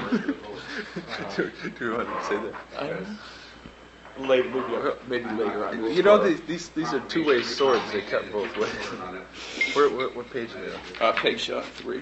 Do you want to say that? Maybe later on. You know, these are two-way swords. They cut both ways. What page are they on? Page 3.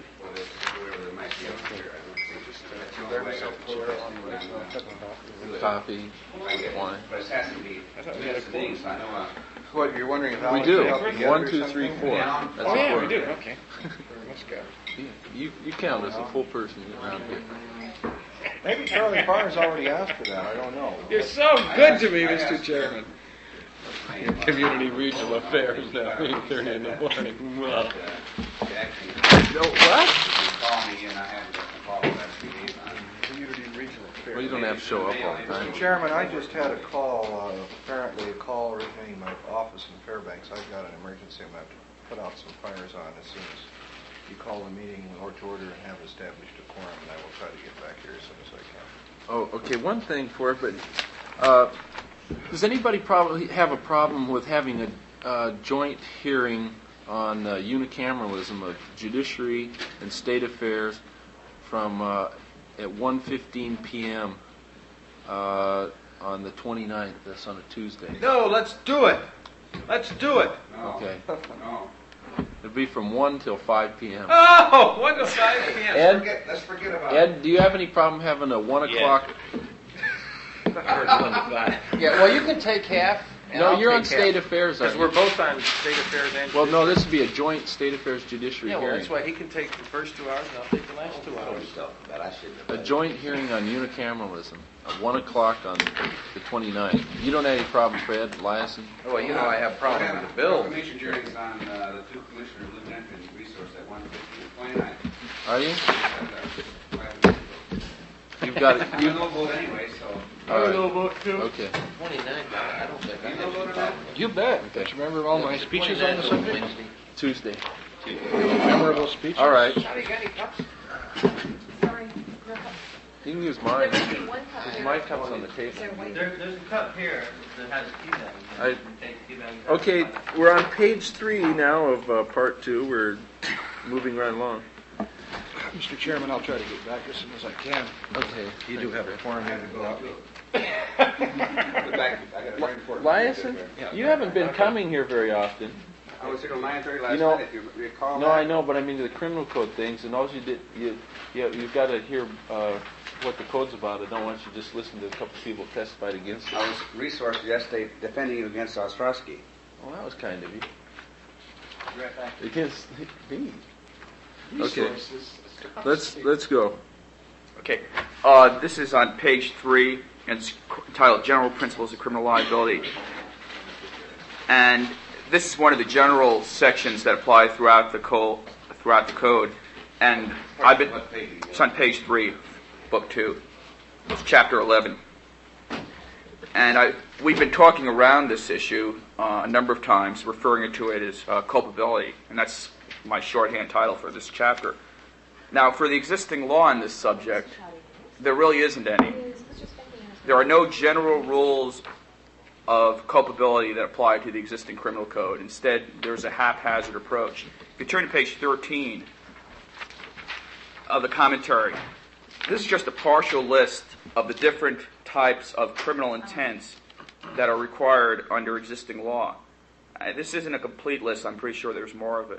Coffee, wine. But it has to be things. I know. What, you're wondering how We much do. they help you get 1, or 2, 3, something? 4. That's Oh, yeah, we important. do. Okay. Let's go. You count as a full person around here. Maybe Charlie Farr's already asked for that. I don't know. You're so good to me, Mr. Chairman. Community Regional Affairs now, 8:30 in the morning. Well, What? Call me and I have to call that 3 days on. Community Regional Affairs. Well, you don't have to show up all the time. Mr. Chairman, I just had a call, apparently a call originating my office in Fairbanks. I've got an emergency. I'm going to have to put out some fires on as soon as you call the meeting to order and have established a quorum, and I will try to get back here as soon as I can. Oh, okay. One thing for it, but does anybody probably have a problem with having a joint hearing on unicameralism of judiciary and state affairs from at 1:15 p.m. On the 29th? That's on a Tuesday. No, let's do it. Let's do it. Okay. No. It'd be from 1 till 5 p.m. oh, 1 to 5 p.m. Ed, Let's forget about it. Ed, do you have any problem having a 1 o'clock? Yeah, well, you can take half. And No, I'll you're take on state half. affairs. Because we're both on state affairs and. Well, no, this would be a joint state affairs judiciary Yeah, well, hearing. that's why he can take the first 2 hours and I'll take the last 2 hours. But I shouldn't have. A joint hearing on unicameralism at 1 o'clock on the 29th. You don't have any problem, Fred, Liason? Well, you know I have a problem with the bill. Commission hearings on the 2 commissioners living entry resource at 1:15 and 29. Are you? You You've got it. have no vote anyway, so. All right. vote too. Okay. 29, I don't think I You have no a vote on problem. You bet. Don't you remember all my speeches on the subject? Wednesday. Tuesday. Memorable speeches. All right. Charlie, got any cups? Sorry, no cup. You can use There mine. must be one cup Because there. my cup's on the table. Is there white? There's a cup here that has tea bags. I- You can take tea bags out. Okay, we're on page 3 now of part 2. We're moving right along. Mr. Chairman, I'll try to get back as soon as I can. Okay. You do have a quorum here to go out. Liason, you haven't been coming here very often. I was here till 9:30 last You know- night, if you recall. No, that. I know, but I mean the criminal code things, and all you did, you've got to hear what the code's about. I don't want you to just listen to a couple people testified against it. I was resourced yesterday defending you against Ostrowski. Well, that was kind of you. Right back. Against me. Okay. Let's go. Okay. This is on page 3, and it's entitled General Principles of Criminal Liability. And this is one of the general sections that apply throughout the code. And it's on page 3, book 2. It's chapter 11. And we've been talking around this issue a number of times, referring to it as culpability. And that's my shorthand title for this chapter. Now, for the existing law on this subject, there really isn't any. There are no general rules of culpability that apply to the existing criminal code. Instead, there's a haphazard approach. If you turn to page 13 of the commentary, this is just a partial list of the different types of criminal intents that are required under existing law. This isn't a complete list. I'm pretty sure there's more of it,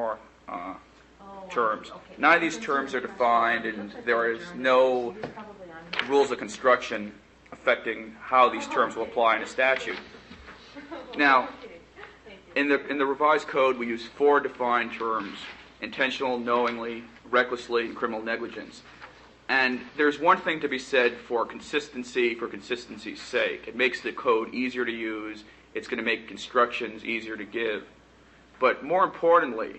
terms. None of these terms are defined, and there is no rules of construction affecting how these terms will apply in a statute. Now, in the revised code, we use 4 defined terms: intentional, knowingly, recklessly, and criminal negligence. And there's one thing to be said for consistency's sake. It makes the code easier to use. It's going to make instructions easier to give. But more importantly,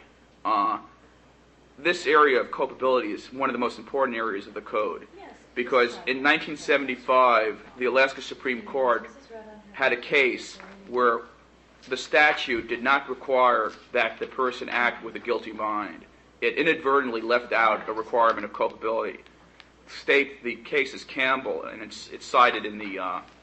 this area of culpability is one of the most important areas of the code. Because in 1975, the Alaska Supreme Court had a case where the statute did not require that the person act with a guilty mind. It inadvertently left out a requirement of culpability. The case is Campbell, and it's cited in the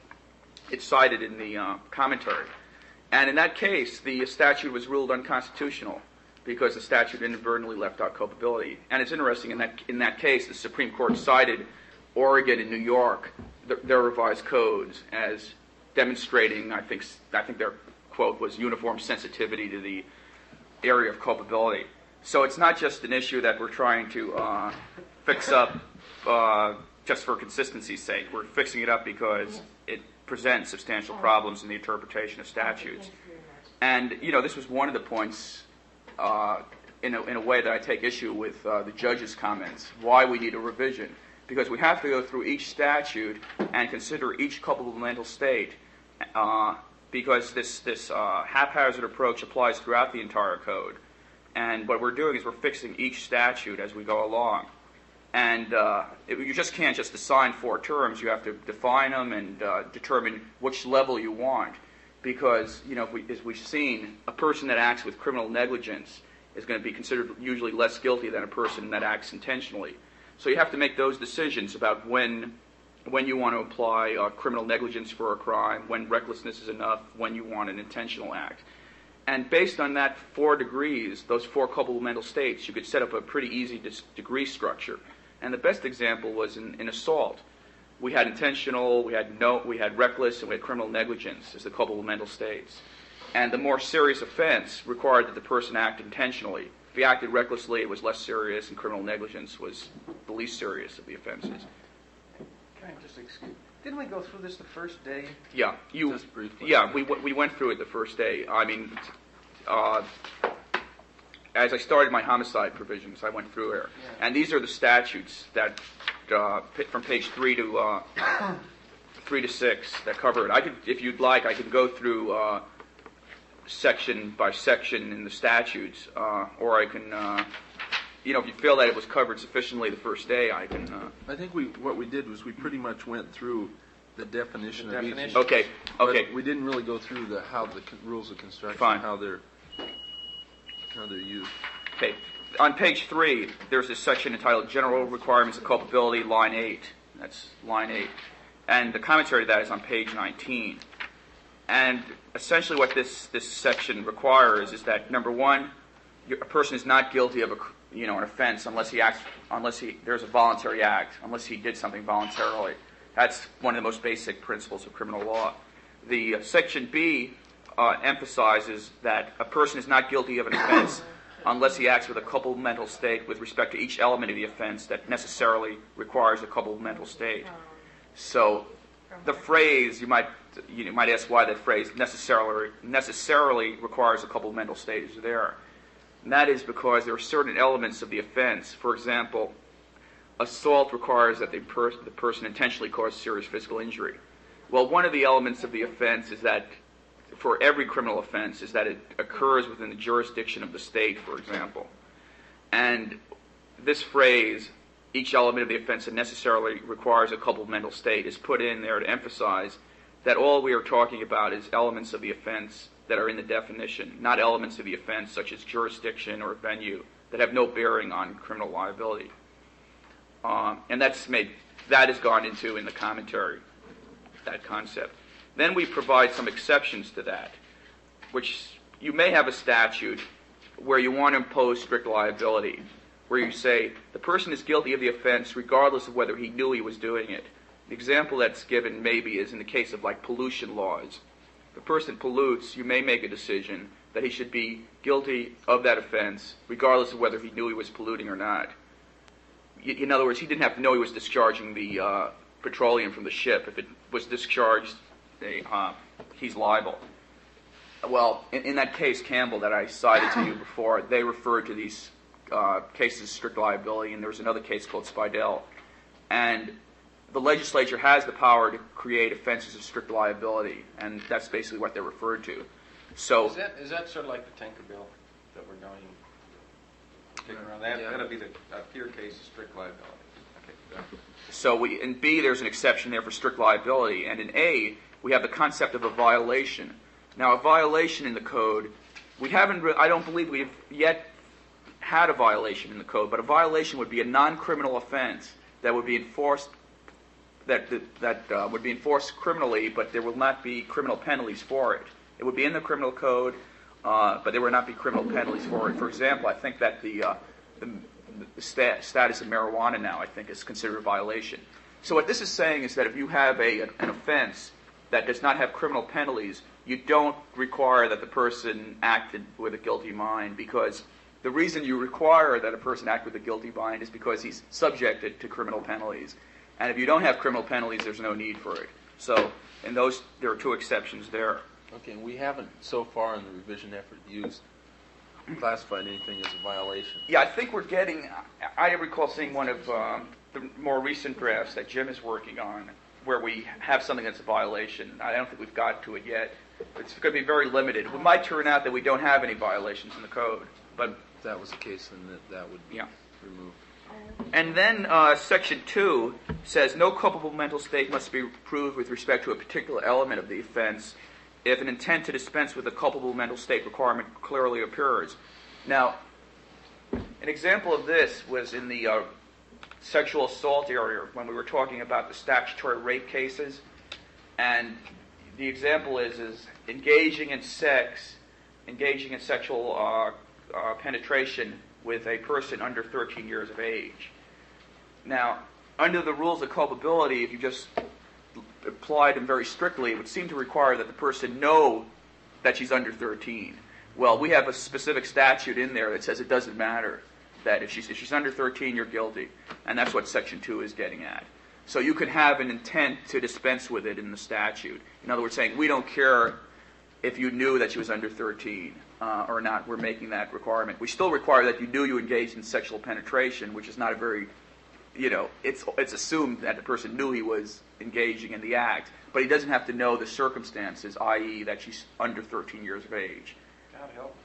commentary. And in that case, the statute was ruled unconstitutional because the statute inadvertently left out culpability. And it's interesting, in that case, the Supreme Court cited Oregon and New York, their revised codes, as demonstrating, I think their quote was uniform sensitivity to the area of culpability. So it's not just an issue that we're trying to fix up just for consistency's sake. We're fixing it up because it presents substantial problems in the interpretation of statutes. And, this was one of the points in a way that I take issue with the judge's comments, why we need a revision. Because we have to go through each statute and consider each culpable mental state, because this haphazard approach applies throughout the entire code. And what we're doing is we're fixing each statute as we go along. And you just can't just assign 4 terms. You have to define them and determine which level you want. Because, as we've seen, a person that acts with criminal negligence is going to be considered usually less guilty than a person that acts intentionally. So you have to make those decisions about when you want to apply criminal negligence for a crime, when recklessness is enough, when you want an intentional act. And based on that 4 degrees, those 4 culpable mental states, you could set up a pretty easy degree structure. And the best example was in assault. We had intentional, we had reckless, and we had criminal negligence as the culpable mental states. And the more serious offense required that the person act intentionally. If he acted recklessly, it was less serious, and criminal negligence was the least serious of the offenses. Can I just excuse? Didn't we go through this the first day? Yeah, Just briefly. Yeah, we went through it the first day. I mean, as I started my homicide provisions, I went through here, and these are the statutes that from page 3 to 6 that cover it. If you'd like, I could go through section by section in the statutes, or I can, if you feel that it was covered sufficiently the first day, I can. I think what we did was we pretty much went through the definition of each. Okay. But we didn't really go through how the rules of construction, Fine. how they're used. Okay. On page 3, there's this section entitled General Requirements of Culpability, line 8. That's line 8. And the commentary to that is on page 19. And essentially what this section requires is that, number one, a person is not guilty of an offense unless there's a voluntary act, unless he did something voluntarily. That's one of the most basic principles of criminal law. The section B emphasizes that a person is not guilty of an offense unless he acts with a culpable mental state with respect to each element of the offense that necessarily requires a culpable mental state. So the phrase, you might ask why that phrase necessarily requires a culpable mental state is there. And that is because there are certain elements of the offense. For example, assault requires that the person intentionally cause serious physical injury. Well, one of the elements of the offense is that, for every criminal offense, is that it occurs within the jurisdiction of the state, for example. And this phrase, each element of the offense that necessarily requires a culpable mental state, is put in there to emphasize that all we are talking about is elements of the offense that are in the definition, not elements of the offense such as jurisdiction or venue that have no bearing on criminal liability. And that is gone into in the commentary, that concept. Then we provide some exceptions to that, which you may have a statute where you want to impose strict liability, where you say the person is guilty of the offense regardless of whether he knew he was doing it. The example that's given maybe is in the case of pollution laws. If a person pollutes, you may make a decision that he should be guilty of that offense regardless of whether he knew he was polluting or not. In other words, he didn't have to know he was discharging the petroleum from the ship. If it was discharged, he's liable. Well, in that case, Campbell, that I cited to you before, they referred to these cases of strict liability, and there was another case called Spidell. And the legislature has the power to create offenses of strict liability, and that's basically what they're referred to. So Is that sort of like the Tinker Bill that we're going around? That'll be the pure case of strict liability. Okay. So in B, there's an exception there for strict liability, and in A, we have the concept of a violation. Now, a violation in the code, I don't believe we've yet had a violation in the code, but a violation would be a non-criminal offense that would be enforced would be enforced criminally, but there will not be criminal penalties for it. It would be in the criminal code, but there would not be criminal penalties for it. For example, I think that the status of marijuana now, I think, is considered a violation. So what this is saying is that if you have an offense that does not have criminal penalties, you don't require that the person acted with a guilty mind, because the reason you require that a person act with a guilty mind is because he's subjected to criminal penalties. And if you don't have criminal penalties, there's no need for it. So in those, there are two exceptions there. Okay, and we haven't so far in the revision effort classified anything as a violation. Yeah, I think we're getting, I recall seeing one of the more recent drafts that Jim is working on where we have something that's a violation. I don't think we've got to it yet. It's going to be very limited. It might turn out that we don't have any violations in the code, but If that was the case, then that would be Yeah. removed. And then Section 2 says, no culpable mental state must be proved with respect to a particular element of the offense if an intent to dispense with a culpable mental state requirement clearly appears. Now, an example of this was in the sexual assault area when we were talking about the statutory rape cases. And the example is engaging in sexual penetration with a person under 13 years of age. Now, under the rules of culpability, if you just applied them very strictly, it would seem to require that the person know that she's under 13. Well, we have a specific statute in there that says it doesn't matter, that if she's under 13, you're guilty. And that's what Section 2 is getting at. So you could have an intent to dispense with it in the statute. In other words, saying, we don't care if you knew that she was under 13 or not. We're making that requirement. We still require that you knew you engaged in sexual penetration, which is not a very, it's assumed that the person knew he was engaging in the act, but he doesn't have to know the circumstances, i.e. that she's under 13 years of age. God help.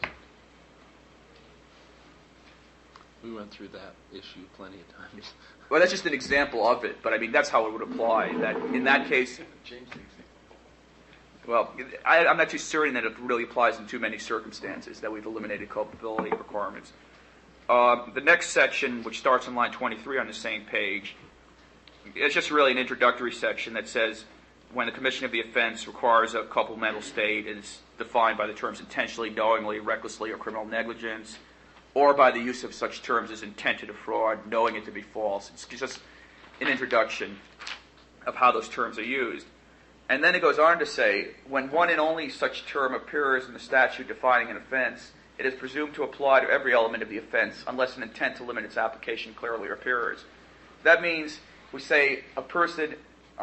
We went through that issue plenty of times. Well, that's just an example of it, but I mean, that's how it would apply. That in that case, Change things. well, I'm not too certain that it really applies in too many circumstances, that we've eliminated culpability requirements. The next section, which starts on line 23 on the same page, it's just really an introductory section that says when the commission of the offense requires a culpable mental state, it's defined by the terms intentionally, knowingly, recklessly, or criminal negligence, or by the use of such terms as intent to defraud, knowing it to be false. It's just an introduction of how those terms are used. And then it goes on to say, when one and only such term appears in the statute defining an offense, it is presumed to apply to every element of the offense unless an intent to limit its application clearly appears. That means we say a person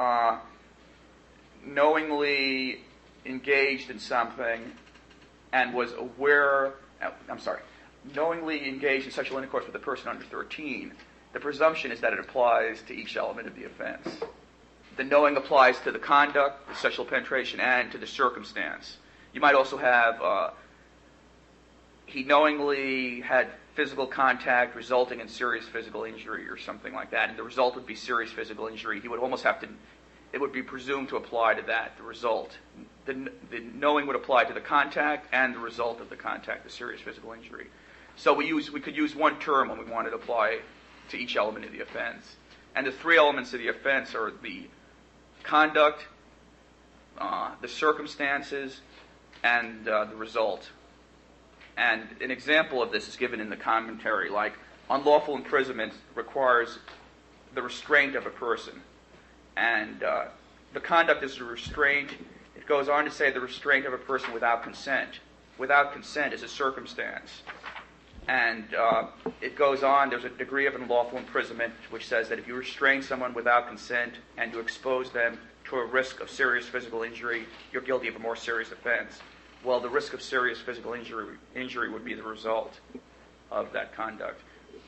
knowingly engaged in something and was aware, knowingly engaged in sexual intercourse with a person under 13, the presumption is that it applies to each element of the offense. The knowing applies to the conduct, the sexual penetration, and to the circumstance. You might also have he knowingly had physical contact resulting in serious physical injury or something like that, and the result would be serious physical injury. He would almost have to, it would be presumed to apply to that, the result. The knowing would apply to the contact and the result of the contact, the serious physical injury. So we could use one term when we wanted to apply to each element of the offense. And the three elements of the offense are the conduct, the circumstances, and the result. And an example of this is given in the commentary, like unlawful imprisonment requires the restraint of a person. And the conduct is a restraint. It goes on to say the restraint of a person without consent. Without consent is a circumstance. And it goes on, there's a degree of unlawful imprisonment which says that if you restrain someone without consent and you expose them to a risk of serious physical injury, you're guilty of a more serious offense. Well, the risk of serious physical injury would be the result of that conduct.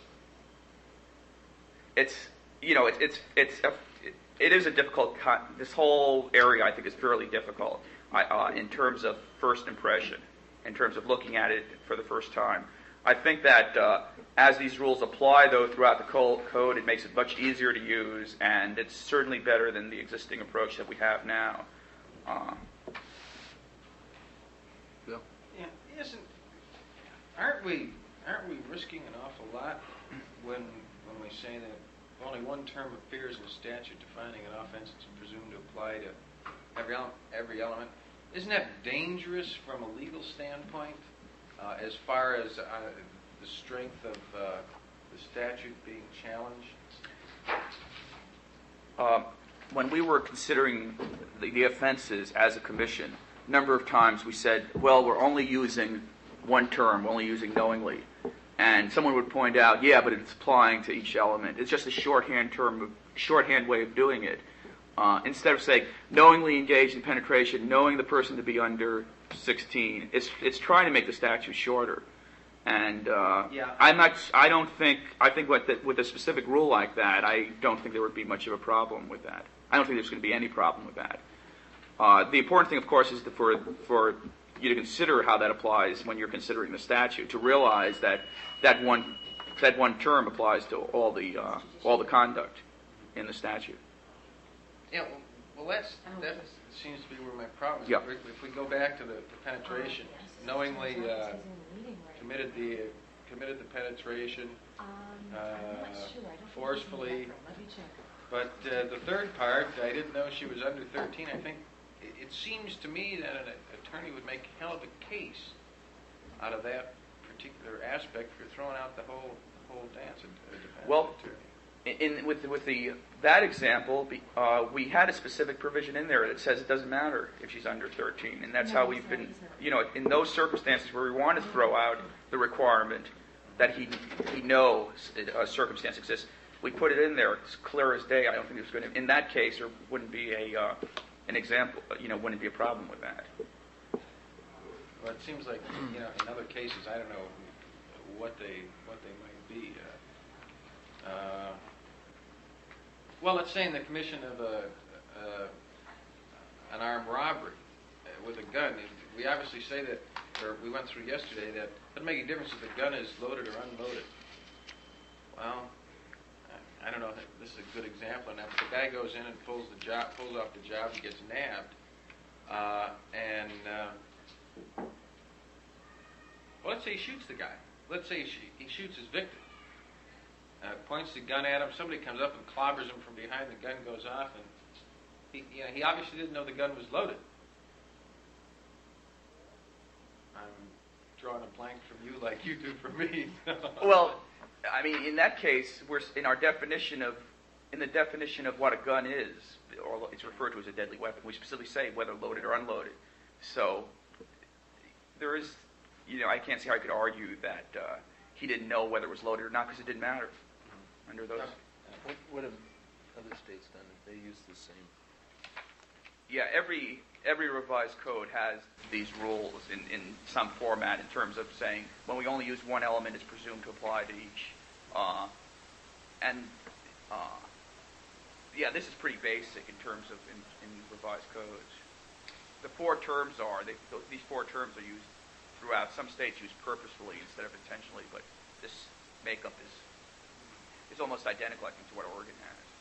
It is a difficult, this whole area I think is fairly difficult in terms of first impression, in terms of looking at it for the first time. I think that as these rules apply, though, throughout the code, it makes it much easier to use, and it's certainly better than the existing approach that we have now. Bill? Yeah, aren't we risking an awful lot when we say that only one term appears in a statute defining an offense that's presumed to apply to every element? Isn't that dangerous from a legal standpoint, as far as the strength of the statute being challenged? When we were considering the offenses as a commission, a number of times we said, well, we're only using one term, we're only using knowingly. And someone would point out, yeah, but it's applying to each element. It's just a shorthand way of doing it. Instead of saying knowingly engaged in penetration, knowing the person to be under 16, it's trying to make the statute shorter. And Yeah. I think with a specific rule like that, I don't think there would be much of a problem with that. I don't think there's going to be any problem with that. The important thing, of course, is for you to consider how that applies when you're considering the statute, to realize that one term applies to all the conduct in the statute. Yeah, well, that seems to be where my problem is. Yeah. If we go back to the penetration, knowingly committed the penetration forcefully, but the third part, I didn't know she was under 13. I think it seems to me that an attorney would make a hell of a case out of that particular aspect for throwing out the whole dance. Well, with that example, we had a specific provision in there that says it doesn't matter if she's under 13, and that's how we've been, in those circumstances where we want to throw out the requirement that he knows a circumstance exists, we put it in there. It's clear as day. I don't think there's going to, in that case, there wouldn't be an example, wouldn't be a problem with that. Well, it seems like, in other cases, I don't know what they might be. Well, let's say in the commission of an armed robbery with a gun, we obviously say that, or we went through yesterday, that it doesn't make a difference if the gun is loaded or unloaded. Well, I don't know if this is a good example of that, but the guy goes in and pulls off the job and gets nabbed, well, let's say he shoots the guy. Let's say he shoots his victim. Points the gun at him. Somebody comes up and clobbers him from behind. The gun goes off, and he obviously didn't know the gun was loaded. I'm drawing a blank from you like you do from me. Well, I mean, in that case, we're in the definition of what a gun is, or it's referred to as a deadly weapon. We specifically say whether loaded or unloaded. So there is, I can't see how I could argue that he didn't know whether it was loaded or not because it didn't matter under those. What have other states done? They use the same. Yeah, every revised code has these rules in some format in terms of saying when we only use one element, it's presumed to apply to each. This is pretty basic in terms of in revised codes. The these four terms are used throughout. Some states use purposefully instead of intentionally, but this makeup is almost identical, I think, to what Oregon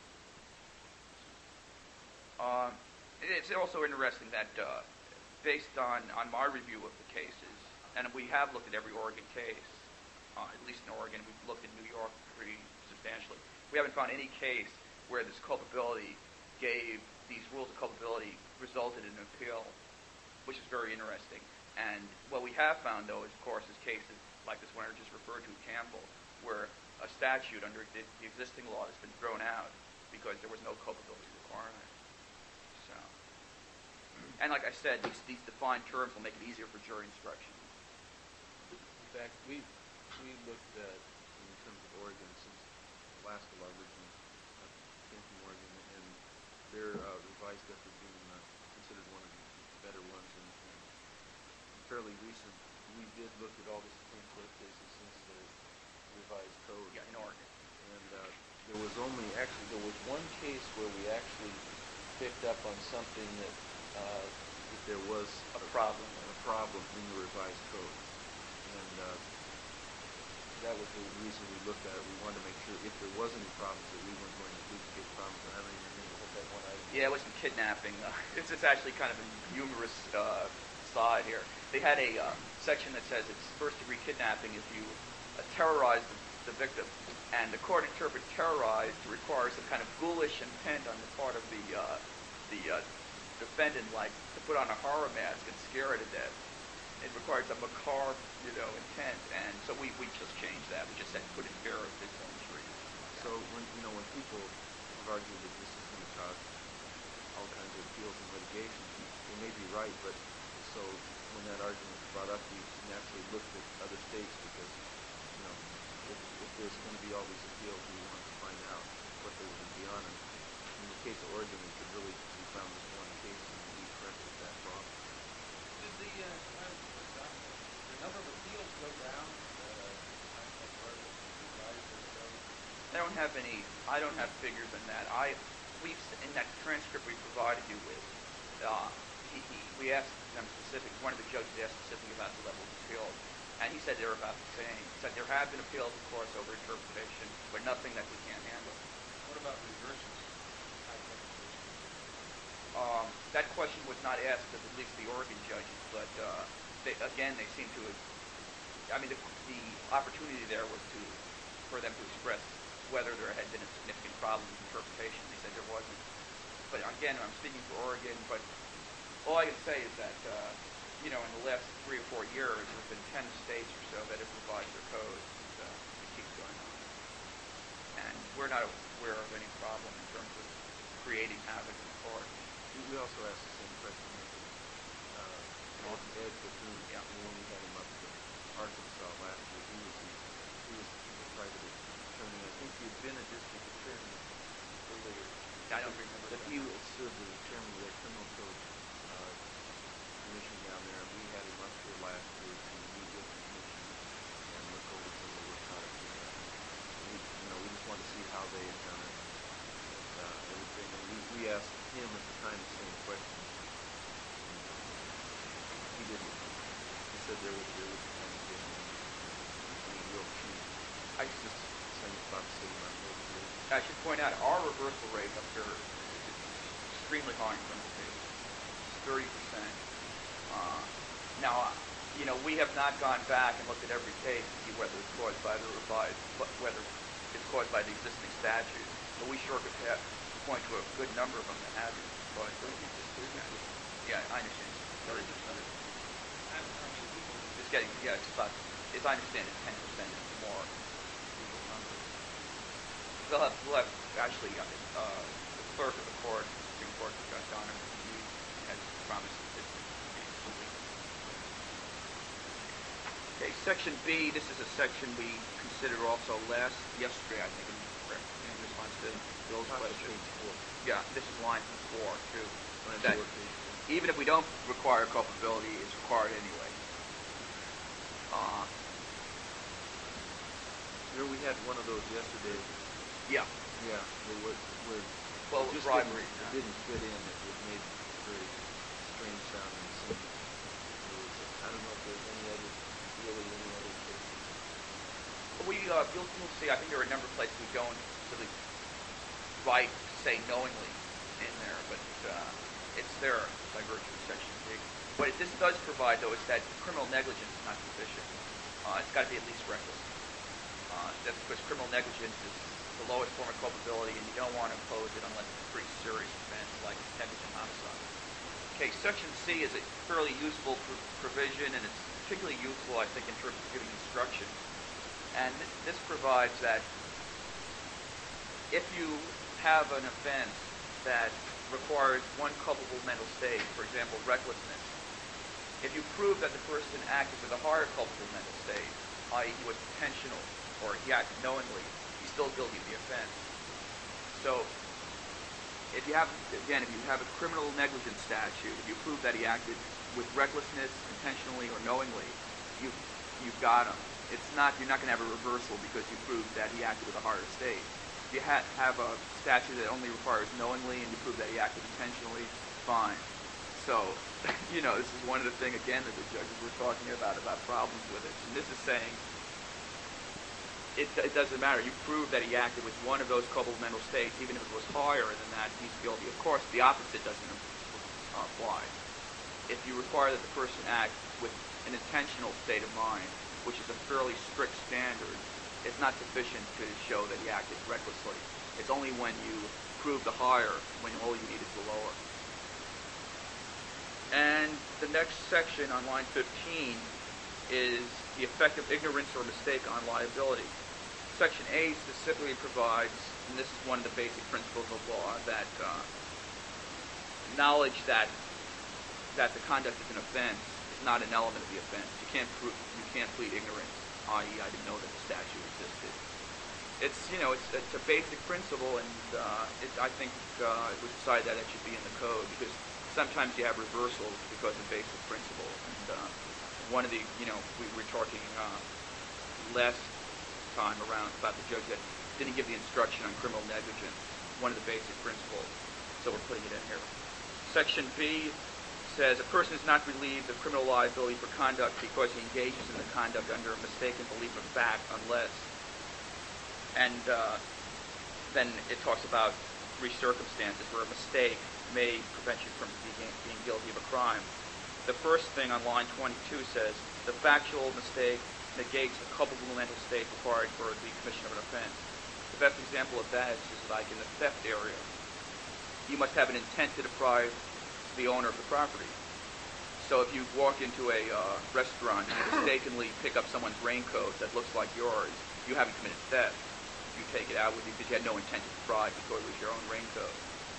has. It's also interesting that based on my review of the cases, and we have looked at every Oregon case, at least in Oregon, we've looked at New York pretty substantially. We haven't found any case where this culpability these rules of culpability resulted in an appeal, which is very interesting. And what we have found, though, of course, is cases like this one I just referred to, Campbell, where a statute under the existing law has been thrown out because there was no culpability requirement. So, and like I said, these defined terms will make it easier for jury instruction. In fact, we looked at, in terms of Oregon, since the last of our original came from Oregon, and their revised effort being considered one of the better ones, and fairly recent. We did look at all the Supreme Court cases since the revised code. Yeah, in Oregon. And there was one case where we actually picked up on something that there was a problem in the revised code. And that was the reason we looked at it. We wanted to make sure if there was any problems that we weren't going to duplicate problems. I don't even remember what that one item was. Yeah, it wasn't kidnapping. It's actually kind of a humorous side here. They had a section that says it's first-degree kidnapping if you terrorize the victim. And the court interprets terrorize to require some kind of ghoulish intent on the part of the defendant, like to put on a horror mask and scare her to death. It requires a macabre, intent. And so we just changed that. We just said put in fear of physical injury. So when people have argued that this is going to cause all kinds of appeals and litigation. They may be right, but so when that argument was brought up, we naturally looked at other states because, you know, if there's going to be all these appeals, we wanted to find out what they were going to be on. And in the case of Oregon, we found this one case and we corrected that problem. Did the number of appeals go down? I don't have figures on that. In that transcript we provided you with, we asked them specific. One of the judges asked specifically about the level of appeals, and he said they were about the same. He said there have been appeals, of course, over interpretation, but nothing that we can't handle. What about reverses? That question was not asked of at least the Oregon judges, but they seem to have. I mean, the opportunity there was for them to express whether there had been a significant problem with interpretation. They said there wasn't. But again, I'm speaking for Oregon, but all I can say is that, in the last 3 or 4 years, there have been 10 states or so that have revised their codes. It keeps going on. And we're not aware of any problem in terms of creating havoc in the court. We also asked the same question of Ed Bethune, when we had him up to Arkansas last year. He was a private attorney. I think he had been a district attorney earlier. I don't remember. But he served as chairman of the criminal code commission down there, and we had him up here last year to meet with the commission and look over some of the work product we had. We just wanted to see how they had done it and everything. And we asked him at the time the same question. He didn't. He said there would kind of been any real change. I just saying about the city on both here. I should point out our reversal rate up here is extremely high in criminal cases. It's 30%. Now, we have not gone back and looked at every case to see whether it's caused by whether it's caused by the existing statute. But we sure could point to a good number of them that have it. But yeah, I understand. 30%. It's getting, it's about, as I understand it, 10% is more. We'll have actually the clerk of the court, Supreme Court, Judge Donner, he has promised that this will be 2 weeks. Okay, Section B. This is a section we considered also yesterday, I think, in response to Bill's question. Yeah, this is line 4 too. That even if we don't require culpability, it's required anyway. Here we had one of those yesterday. Yeah. Yeah, they were well, just bribery. It didn't fit in. It made very strange sounding scenes. I don't know if there's any other cases. Well, you'll see. I think there are a number of places we don't really say knowingly in there, but it's there by virtue of Section B. What this does provide, though, is that criminal negligence is not sufficient. It's got to be at least reckless. That's because criminal negligence is the lowest form of culpability, and you don't want to impose it unless it's a pretty serious offense, like negligent homicide. Okay, Section C is a fairly useful provision, and it's particularly useful, I think, in terms of giving instruction. And this provides that if you have an offense that requires one culpable mental state, for example, recklessness, if you prove that the person acted with a higher culpable mental state, i.e. he was intentional or he acted knowingly, he's still guilty of the offense. So if you have a criminal negligence statute, if you prove that he acted with recklessness, intentionally or knowingly, you've got him. You're not going to have a reversal because you proved that he acted with a higher state. If you have a statute that only requires knowingly and you prove that he acted intentionally, fine. So, this is one of the things, again, that the judges were talking about problems with it. And this is saying it doesn't matter. You prove that he acted with one of those culpable mental states, even if it was higher than that, he's guilty. Of course, the opposite doesn't apply. If you require that the person act with an intentional state of mind, which is a fairly strict standard, it's not sufficient to show that he acted recklessly. It's only when you prove the higher, when all you need is the lower. And the next section on line 15 is the effect of ignorance or mistake on liability. Section A specifically provides, and this is one of the basic principles of law, that knowledge that the conduct is an offense is not an element of the offense. You can't plead ignorance, i.e., I didn't know that the statute existed. It's a basic principle, and I think it was decided that it should be in the code because sometimes you have reversals because of basic principles. And one of the we were talking last time around about the judge that didn't give the instruction on criminal negligence, one of the basic principles, so we're putting it in here. Section B says a person is not relieved of criminal liability for conduct because he engages in the conduct under a mistaken belief of fact unless, and then it talks about three circumstances where a mistake may prevent you from being guilty of a crime. The first thing on line 22 says the factual mistake negates the culpable mental state required for the commission of an offense. The best example of that is like in the theft area. You must have an intent to deprive the owner of the property. So if you walk into a restaurant and mistakenly pick up someone's raincoat that looks like yours, you haven't committed theft. You take it out with you because you had no intent to deprive because it was your own raincoat.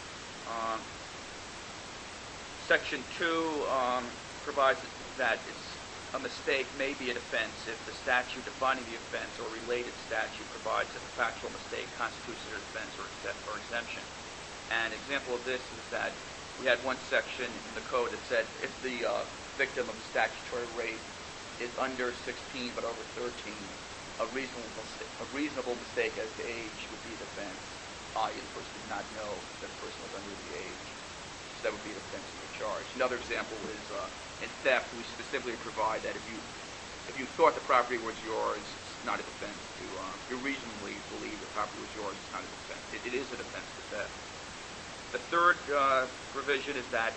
Section 2 provides that a mistake may be an offense if the statute defining the offense or related statute provides that the factual mistake constitutes an offense or exemption. An example of this is that we had one section in the code that said if the victim of a statutory rape is under 16 but over 13, a reasonable mistake as to age would be the offense, i.e. the person did not know that the person was under the age. So that would be the offense of the charge. Another example is in theft, we specifically provide that if you thought the property was yours, it's not a defense to you reasonably believe the property was yours, it's not a defense. It is a defense to theft. The third provision is that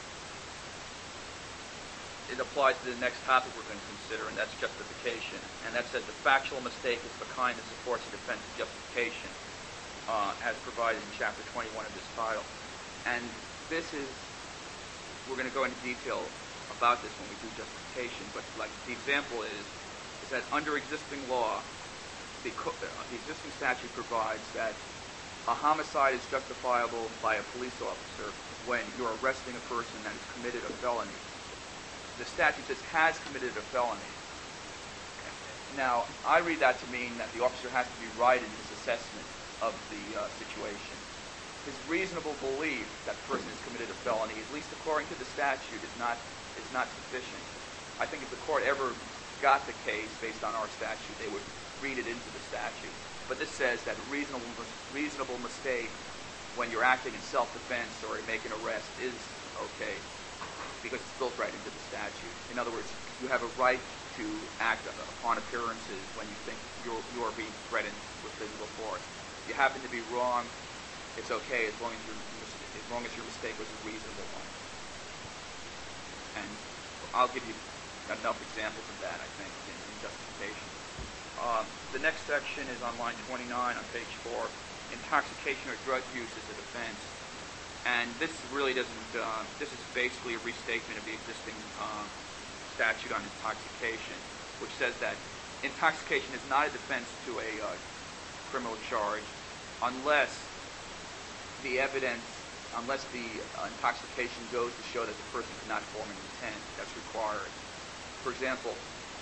it applies to the next topic we're going to consider, and that's justification. And that says the factual mistake is the kind that supports a defense of justification, as provided in Chapter 21 of this title. And this is, we're going to go into detail about this when we do justification, but like the example is that under existing law, the existing statute provides that a homicide is justifiable by a police officer when you're arresting a person that has committed a felony. The statute says has committed a felony. Now, I read that to mean that the officer has to be right in his assessment of the situation. His reasonable belief that the person has committed a felony, at least according to the statute, is not sufficient. I think if the court ever got the case based on our statute, they would read it into the statute. But this says that a reasonable mistake when you're acting in self-defense or you make an arrest is okay because it's built right into the statute. In other words, you have a right to act upon appearances when you think you're being threatened with physical force. If you happen to be wrong, it's okay as long as your mistake was a reasonable one. And I'll give you enough examples of that, I think, in justification. The next section is on line 29 on page 4. Intoxication or drug use is a defense. And this really doesn't, this is basically a restatement of the existing statute on intoxication, which says that intoxication is not a defense to a criminal charge unless the intoxication goes to show that the person cannot form an intent that's required. For example,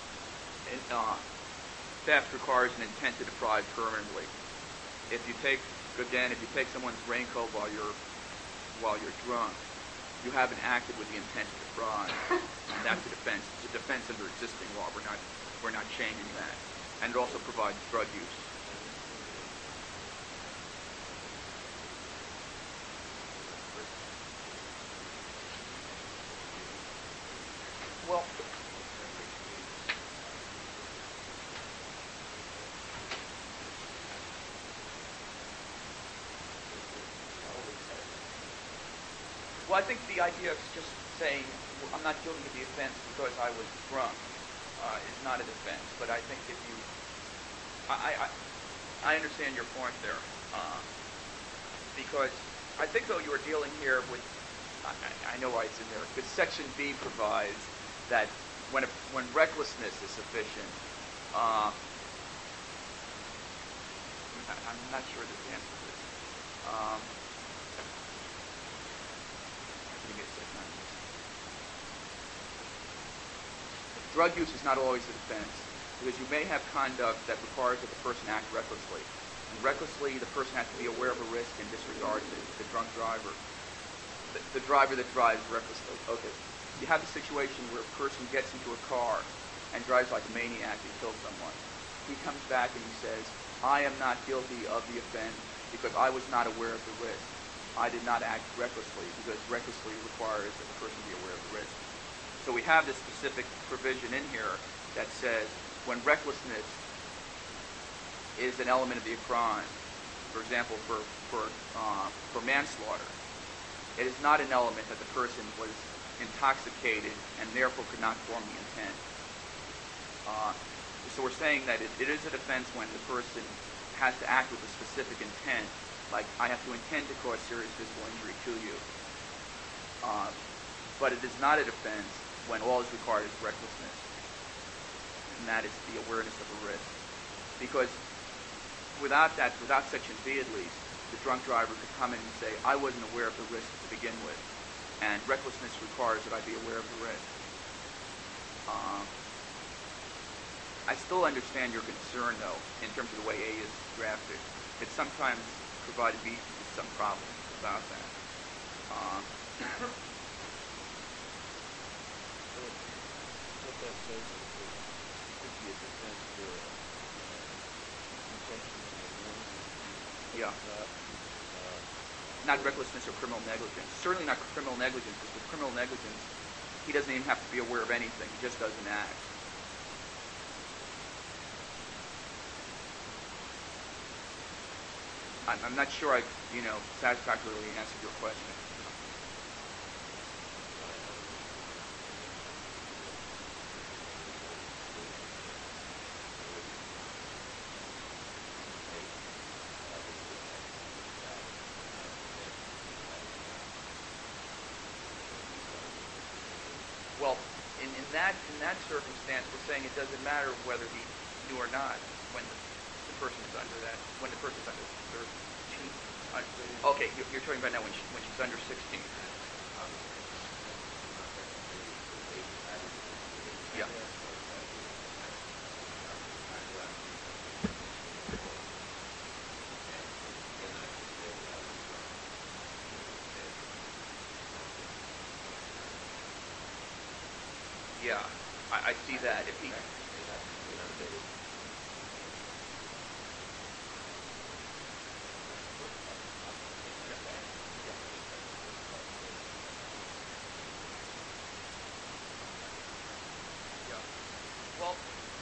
theft requires an intent to deprive permanently. If you take someone's raincoat while you're drunk, you haven't acted with the intent to defraud, and that's a defense. It's a defense under existing law. We're not changing that, and it also provides drug use. Well, I think the idea of just saying I'm not guilty of the offense because I was drunk is not a defense. But I think if you, I understand your point there, because I think though you are dealing here with, I know why it's in there, because Section B provides that when recklessness is sufficient, I'm not sure the answer to this. Give me a second. Drug use is not always a defense, because you may have conduct that requires that the person act recklessly. And recklessly, the person has to be aware of a risk and disregards it. The drunk driver, the driver that drives recklessly. Okay, you have a situation where a person gets into a car and drives like a maniac and kills someone. He comes back and he says, I am not guilty of the offense because I was not aware of the risk. I did not act recklessly, because recklessly requires that the person be aware of the risk. So we have this specific provision in here that says when recklessness is an element of the crime, for example, for manslaughter, it is not an element that the person was intoxicated and therefore could not form the intent. So we're saying that it is a defense when the person has to act with a specific intent, like I have to intend to cause serious physical injury to you. But it is not a defense when all is required is recklessness, and that is the awareness of a risk. Because without Section B at least, the drunk driver could come in and say, I wasn't aware of the risk to begin with, and recklessness requires that I be aware of the risk. I still understand your concern, though, in terms of the way A is drafted. It sometimes provided me with some problems about that. What that says is that it could be a defense for intentional or Yeah. Not recklessness or criminal negligence. Certainly not criminal negligence, because with criminal negligence, he doesn't even have to be aware of anything. He just doesn't act. I'm not sure I, satisfactorily answered your question. Well, in that circumstance, we're saying it doesn't matter whether he knew or not when the person is under that, when the person is under 13. Okay, you're talking about now when she's under 16. Yeah. Yeah, I see that. If he Well,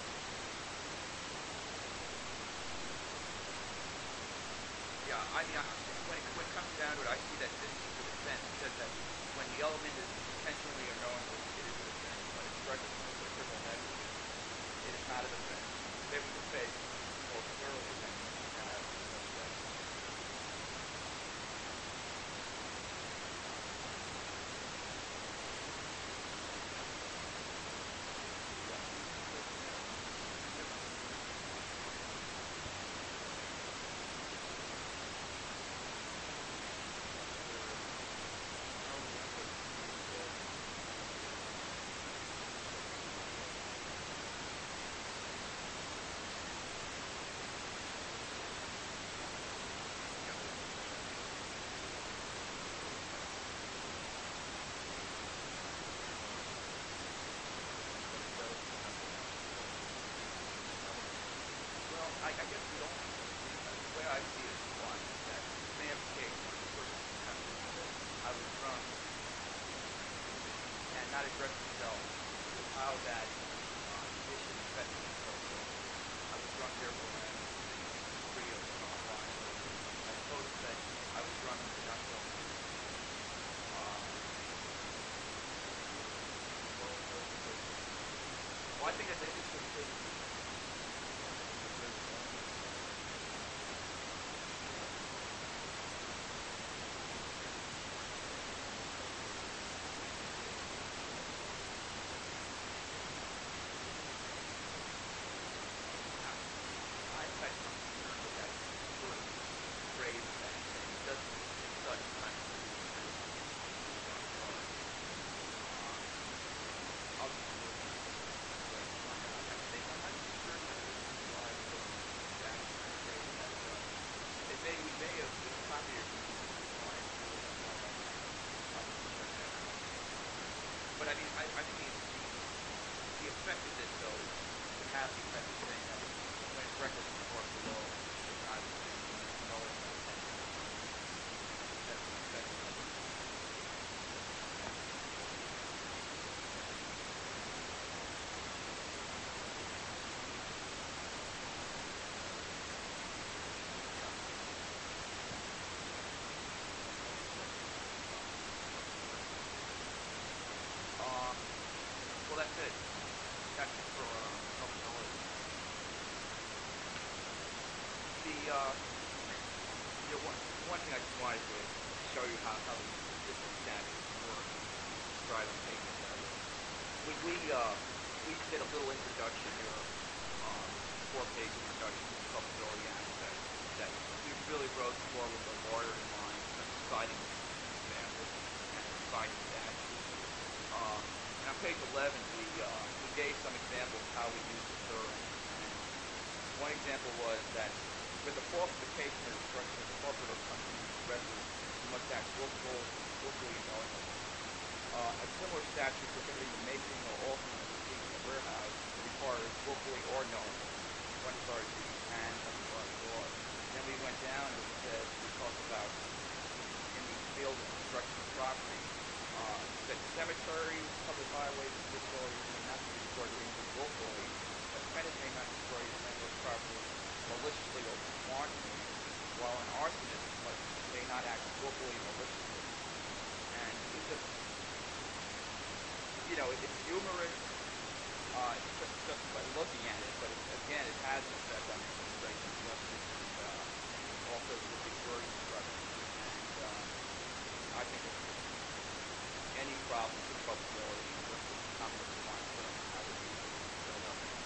yeah, when it comes down to it, I see that this is a defense. It says that when the element is intentionally or knowingly, it is a defense. When it's recklessness or criminal negligence, it is not a defense. They would say more thoroughly than that. I guess the way I see it, one, is that you may have a case where the person comes in and says, I was drunk, and not address himself with how that condition affected himself. So I was drunk, therefore I am free of crime. As opposed to saying, I was drunk and did not tell me. Well, I think that this is expected this, though, to have the effect of saying that when it's reckless or below, it's not null and that's the effect of it. Well, that's it. That's it for culpability. One thing I just wanted to show you how the different statutes work. Describe on page 11. We did a little introduction here, 4-page introduction to the culpability aspect that we really wrote more with a lawyer in mind, citing examples and citing statutes. And on page 11, we gave some examples of how we use the deterrent. And one example was that with the falsification or destruction of the corporate or company record, you must act willfully and knowingly. A similar statute prohibiting the making or altering of receipts in a warehouse requires willfully or knowingly when started to use and under law. Then we went down and we talked about in the field of destruction of property, that cemeteries, public highways, and facilities may not be destroyed or injured willfully. A tenant may not destroy his landlord's property maliciously or wantonly, while an arsonist may not act willfully and maliciously. And it's just, it's humorous just by looking at it, but again, it has an effect on administration of justice and also with the jury instructions. And I think it's any problems with culpability in terms of common response and how to use it build up in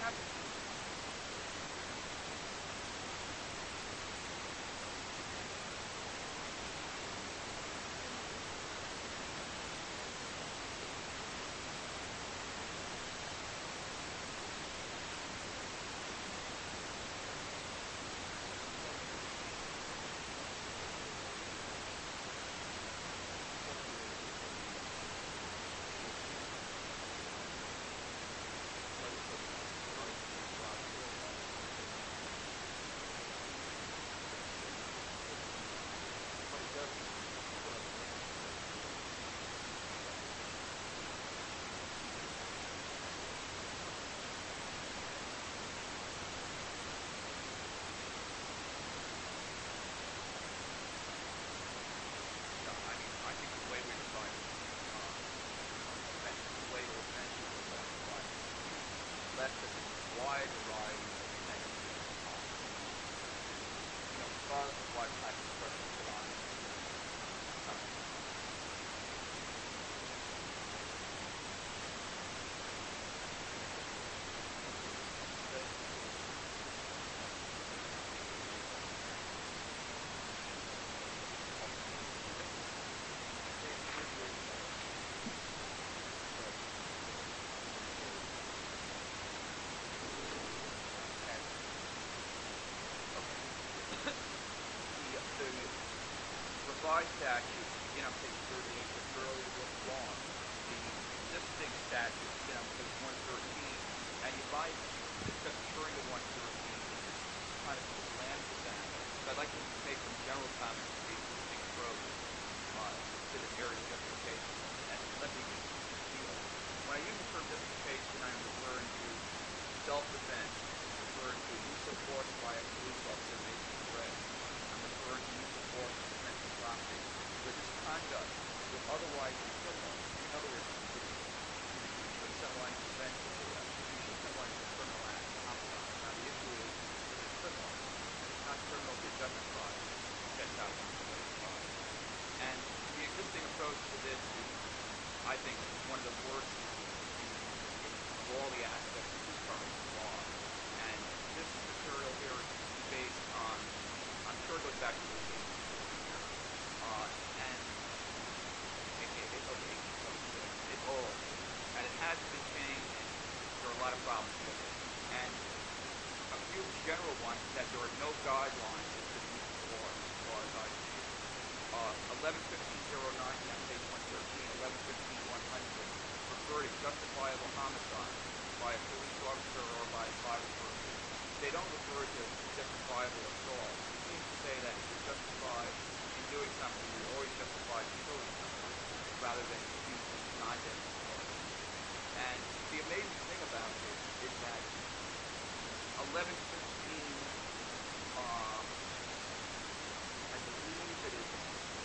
revised statute, begin on page 38, the fairly long. The existing statute, begin on page 113, and you might just referring to 113, kind of land with that. So I'd like to make some general comments on the existing approach to the area of justification. And let me deal. When I use the term justification, I'm referring to self-defense, referring to use of force by a police officer making an arrest. I'm referring to use of force to defend the property. Where this conduct would otherwise be criminal. In other words, if someone defends the arrest, you shoot someone in a criminal act, homicide. Now the issue is, it's criminal. It's not criminal if you're justified. That's how it's justified. And the existing approach to this is, I think, one of the worst of all the aspects of this current law. And this material here is based on, I'm sure it goes back to the 18th here, and it's old, and it hasn't been changed. There are a lot of problems with it. And a few general ones that there are no guidelines as to use of force, as far as I see it. 11-1509, on page 113, 11-15-100, refer to justifiable homicide by a police officer or by a private person. They don't refer to justifiable assault. It seems to say that if you're justified in doing something, you're always justified in killing someone, rather than using non-deadly force. And the amazing thing about this is that 11-15, I believe it is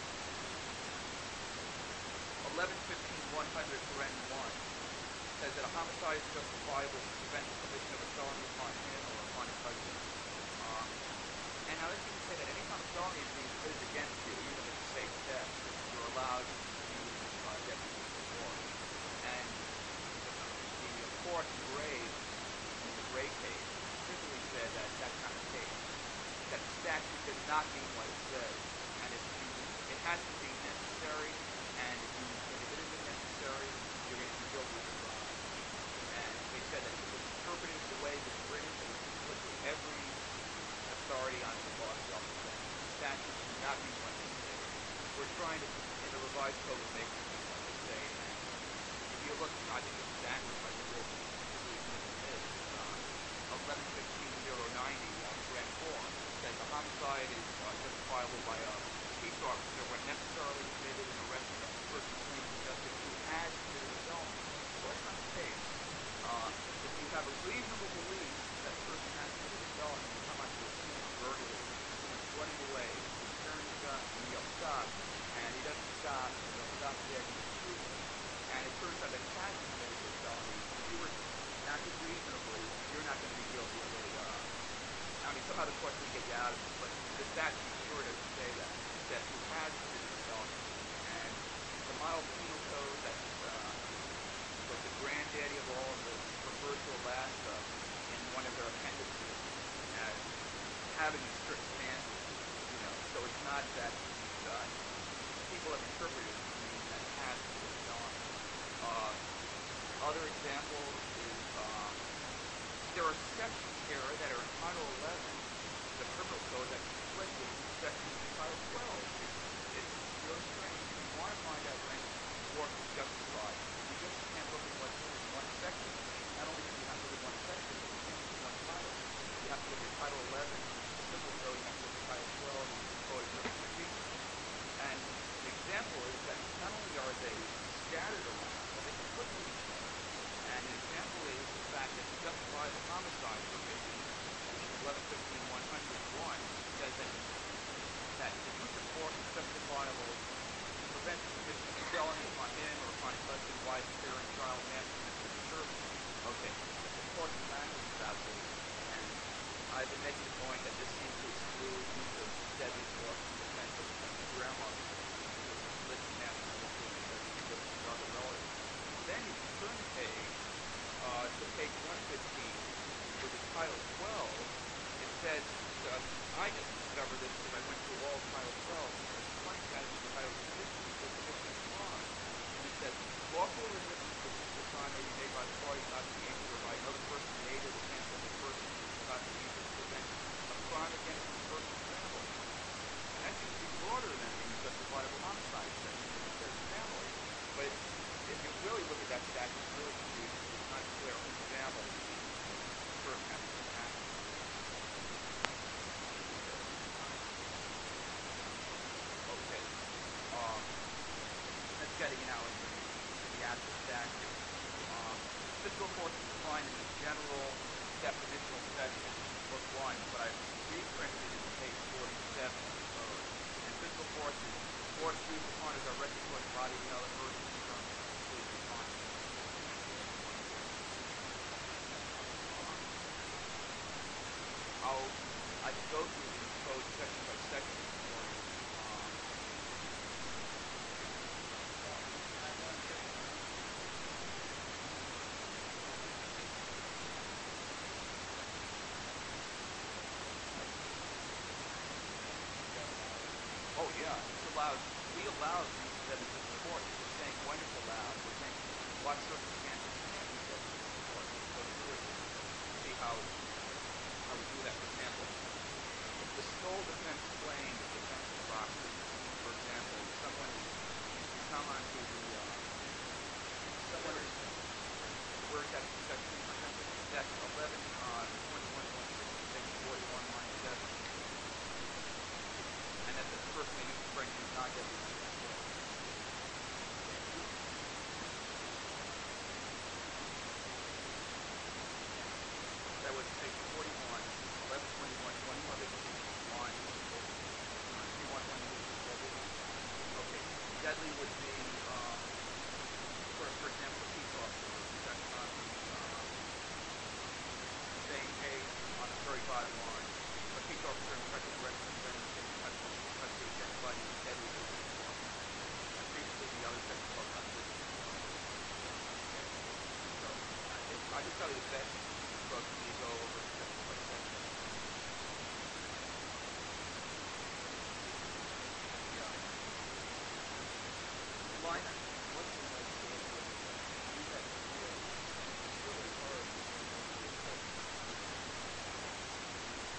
11-15-100, paren 1, says that a homicide is justifiable to prevent the commission of a felony upon him or upon his husband. And now this seems to say that any time a felony is being committed against you, even if it's a safe death, you're allowed to use deadly use of force. And the court in the Gray case, simply said that that's not the case. That the statute does not mean what it says, and it has to be necessary, and if it isn't necessary, you're going to be guilty of the crime. And they said that if it was interpreted the way it was written, it would put every authority on the law of self-defense. The statute does not mean what it says. We're trying to, in the revised code, to make what they say. And if you look, I think it's backwards, like the rule is 11-15-090, paren 4, says a homicide is justifiable by a peace officer when necessarily committed and arrested a person claimed injustice who has committed a felony. Well, that's not the case. If you have a reasonable belief that a person has committed a felony, you come onto a scene of burglary, someone's running away, he turns his gun, and he'll stop, and he doesn't stop, and he'll stop dead, and he'll shoot him. And it turns out that he has committed a felony. If you were acting reasonably, you're not going to be guilty of it. I mean, somehow the court can get you out of it, but the statute sure doesn't say that. It says who has committed a felony. And the model penal code that was the granddaddy of all of the reversal of Alaska in having a strict standard, so it's not that people have interpreted it to mean that it has to be done. Other example is there are sections here that are in Title 11, the criminal code, that conflict with sections in Title 12. It's really strange. If you want to find out when force is justified, you just can't look at what's in one section. Not only do you have to look at one section, but you can't look at one title. You have to look at Title 11, the criminal code, you have to look at Title 12, the Code of Criminal Procedure. And the example is that not only are they scattered around, but they conflict with each other. And an example is the fact that the justifiable homicide provision, 1115-101, says that the use of force is justifiable to prevent the commission of felony upon him or upon his husband, wife, parent, child, master, and servant. Okay, there's important language about this, and I've been making the point that this seems to exclude use of deadly force in defense of grandma, living national because of other relatives. Then you turn the page to page 115, which is Title 12. It says, I just discovered this because I went through all Title 12. It's funny that in Title 15, it's a different clause. And it says, lawful resistance to physical crime may be made by the party not to be injured or by another person in aid or defense of the person not to be injured to prevent a crime against the person's family. And that seems to be broader than the justifiable homicide section because it says family. But if you really look at that statute, it's really confusing. It's not clear whose family the person has to attack. Okay. Let's get now into the actual statute. Physical force is defined in the general definitional section, book 1, but I've reprinted it in page 47 of the code. And physical force is force used upon a directed toward the body of another person in terms of completely defined. I can go through the code section by section for you. Oh yeah, it's allowed. We allow the use of deadly physical force. We're saying when it's allowed. We're saying what circumstances you can't use deadly physical force. So it's really see how we do that. For example, if the sole defense claim is defense of property, for example, someone is come onto the where is that section? That's 11 on 21.6 page 41 line 7. And that the person they use to bring is not deadly physical force. That was page 41, 11, 21, 21, 1, 311. Okay, deadly would be, for example, a peace officer. That's on the same page on the 35 line. A peace officer in practice directs the defendant to touch the identified as deadly physical force. And previously the other section spoke on physical force. So I can tell you the best approach to go over section by section. Yeah. Line. What's the next thing? You have to do it's really hard to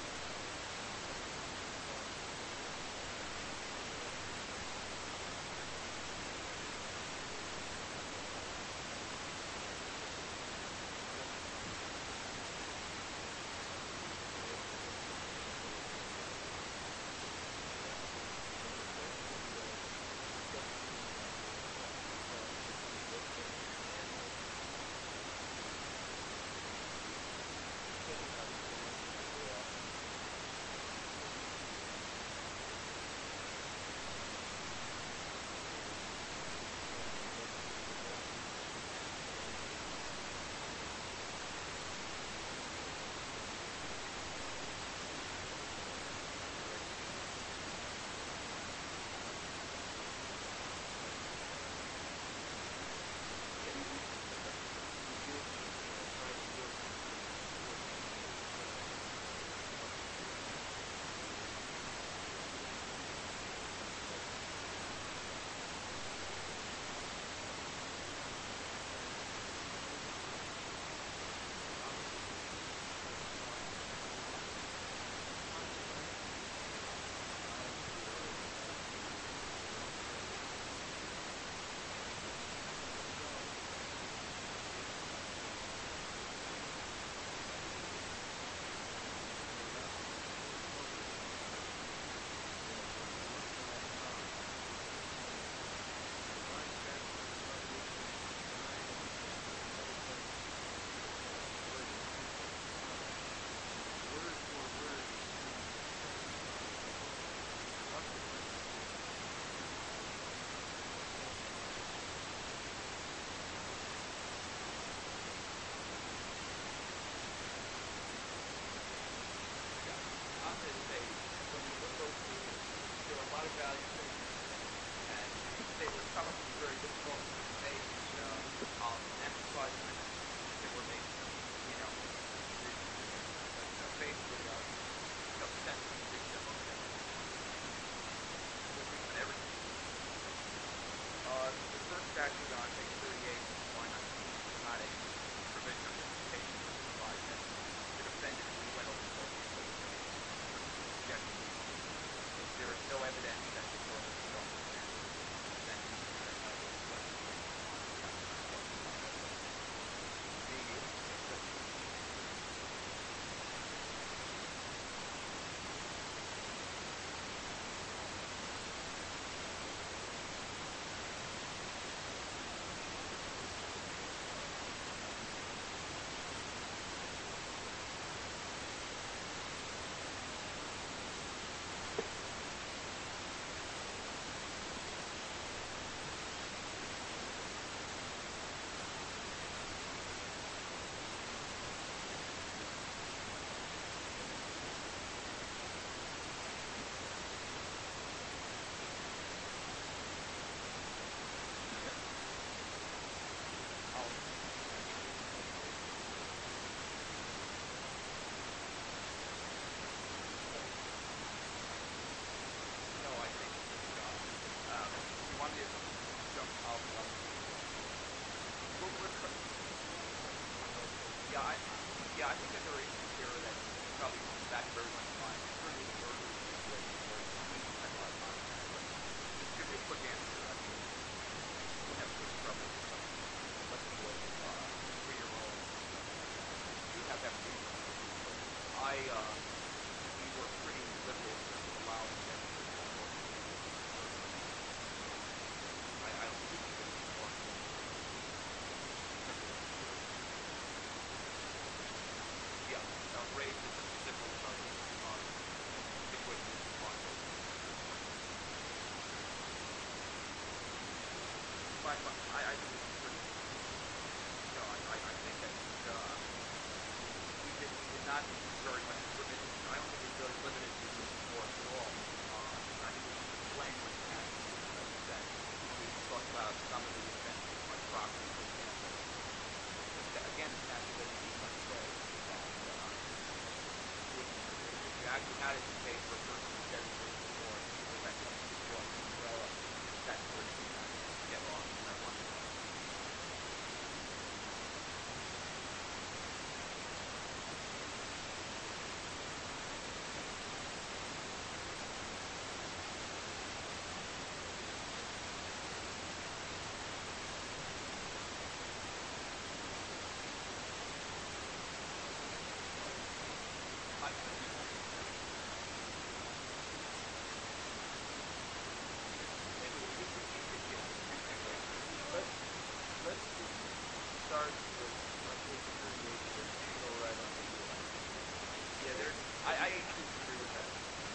Yeah, I think that there are issues here that probably back very much in line. Certainly the murder situation where we spend a lot of time on that. But just to give you a quick answer, I mean, we have some trouble with some less than 3-year-old. We have that reason. We were pretty liberal in terms of allowing them to do more. I don't think we can get more. Yeah, race is a different situation is responsible. But I think it's pretty, I think that we did not very much limit. I don't think we really limited the use of force at all. I think we should explain what happened that we talked about some of the offenses like property, for example. Again, the statute doesn't even say that if you actually had it in the case for a person who said it was force, or that something was brought to umbrella, that person can get off marijuana. Let's start with page 38. Just go right on to the line. Yeah, I actually agree with that.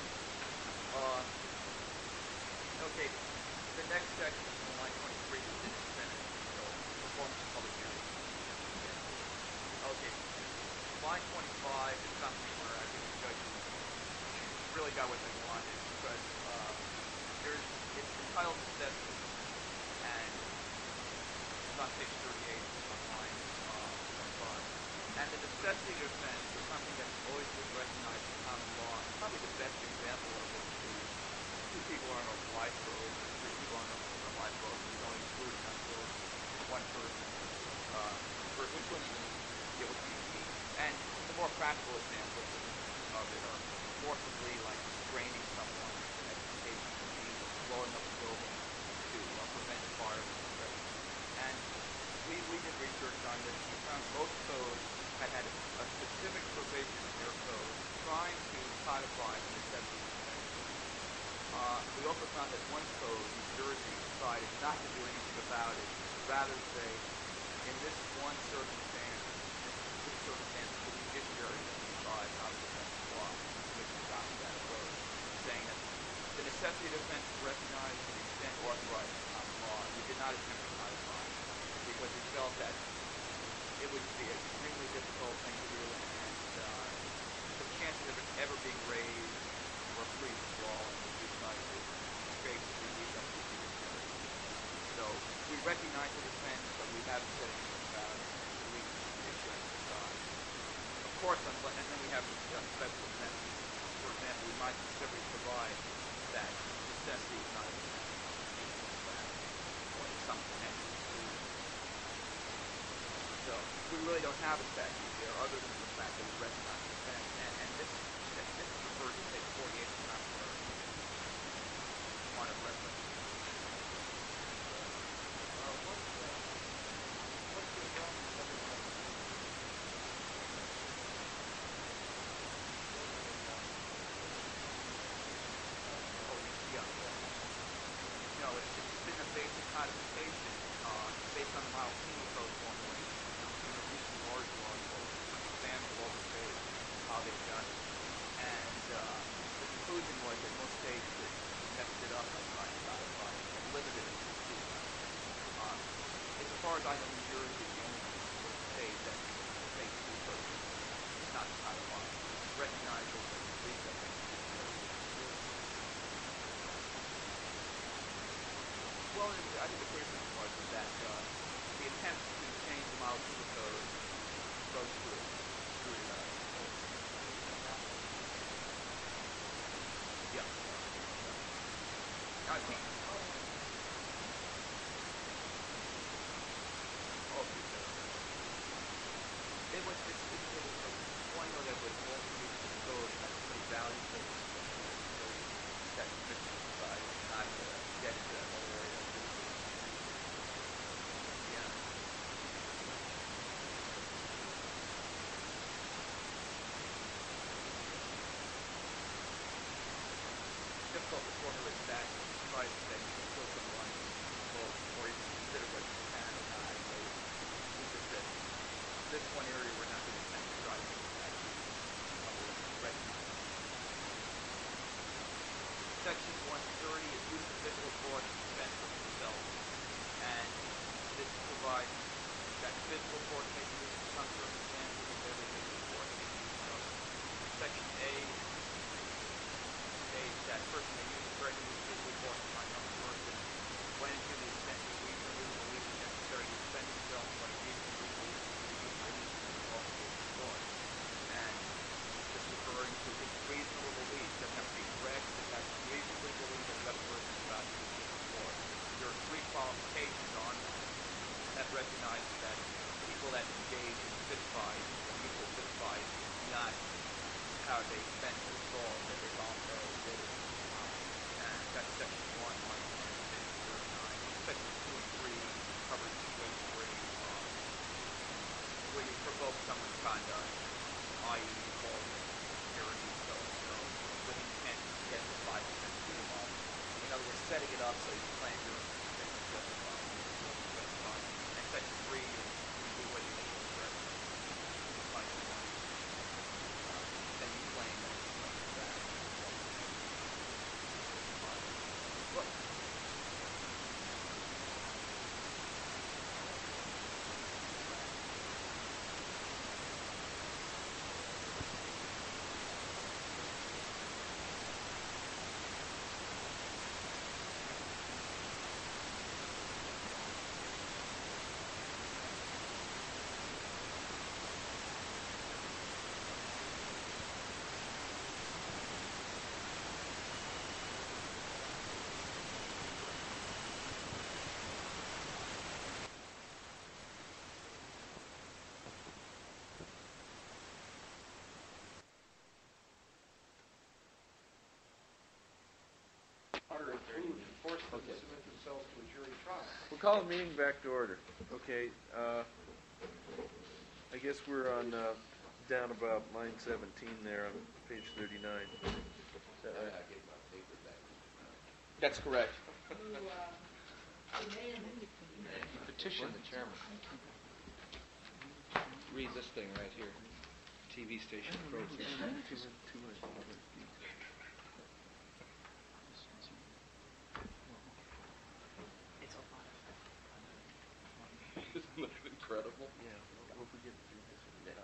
Okay, the next section is line 23. This is finished. So, performance of public hearing. Okay, line 25 is something where I think the judges really got what they wanted because it's entitled necessity, and it's on page 38 on line 25. And the necessity offense is something that's always been recognized in common law. Probably the best example of it is 2 people are on a lifeboat, or 3 people are on a lifeboat, and you don't include until one person. Which one do you mean? Yeah, which one do you mean? And the more practical examples of it are forcibly, like restraining someone in expectation of means of blowing up a building to prevent fire from spreading. And we did research on this, and we found most codes had a specific provision in their code trying to codify the necessity of defense. We also found that one code, New Jersey, decided not to do anything about it, rather say, in this one circumstance, the judiciary can decide how to defend the law, which adopted that approach, saying that the necessity of defense is recognized to the extent authorized in common law. We did not attempt to codify it because we felt that it would be an extremely difficult thing to do, and the chances of it ever being raised were pretty small, and we decided to basically leave that to the judiciary. So we recognize the defense, but we haven't said anything about it, and we leave it to the judiciary to decide. Of course, and then we have special exemptions. For example, we might specifically provide that necessity is not a defense or some connection to it. So we really don't have a statute there other than the fact that we recognize the defense. And this refers to page 48 of the commentary. Point of reference. What's the wrong with everyone? Yeah. No, it's been a basic codification based on the model penal code formulation. In a recent Oregon law code, example all the states, how they've done it. And the conclusion was that most states that messed it up by trying to codify it and limited it to 2. As far as I know, New Jersey is the only state that takes 2 persons. It's not codified. It's recognized as a police offense. Well, I think the criticism was that the attempt to change the model penal code goes through the yeah. I think. Oh, it was difficult to formulate facts to describe that you can kill someone, or even consider whether you can or not. So we just said, this one area we're not going to attempt to try to make facts. Section 130 is use of physical force in defense of himself. And this provides that physical force may be used in some circumstances and deadly physical force may be used in others. Section A states that a person may use threatening use of physical force upon another person when to the extent he reasonably believes it necessary to defend himself, but he reasonably believes it to be used for any unlawful cause. And this is referring to his reasonable belief. It doesn't have to be correct, it has to reasonably believe that the other person is about to use physical force. There are three qualifications on that recognize that people that engage in fistfights, mutual fistfights, not how they defend the assault that they voluntarily did it. And that's section 1, line 1, 39. Section 2 and 3 covers page 3, where you provoke someone's conduct, i.e. you call them security, so with intent to get the 5% freedom off. In other words, setting it up so you claim you're justified. And section 3 is usually what you need to correct. Then you claim that it's bad. Look. We'll call the meeting back to order. Okay, I guess we're on down about line 17 there on page 39. Is that right? That's correct. Petition the chairman. Read this thing right here. TV station program. Isn't that incredible? Yeah. What if we get through this?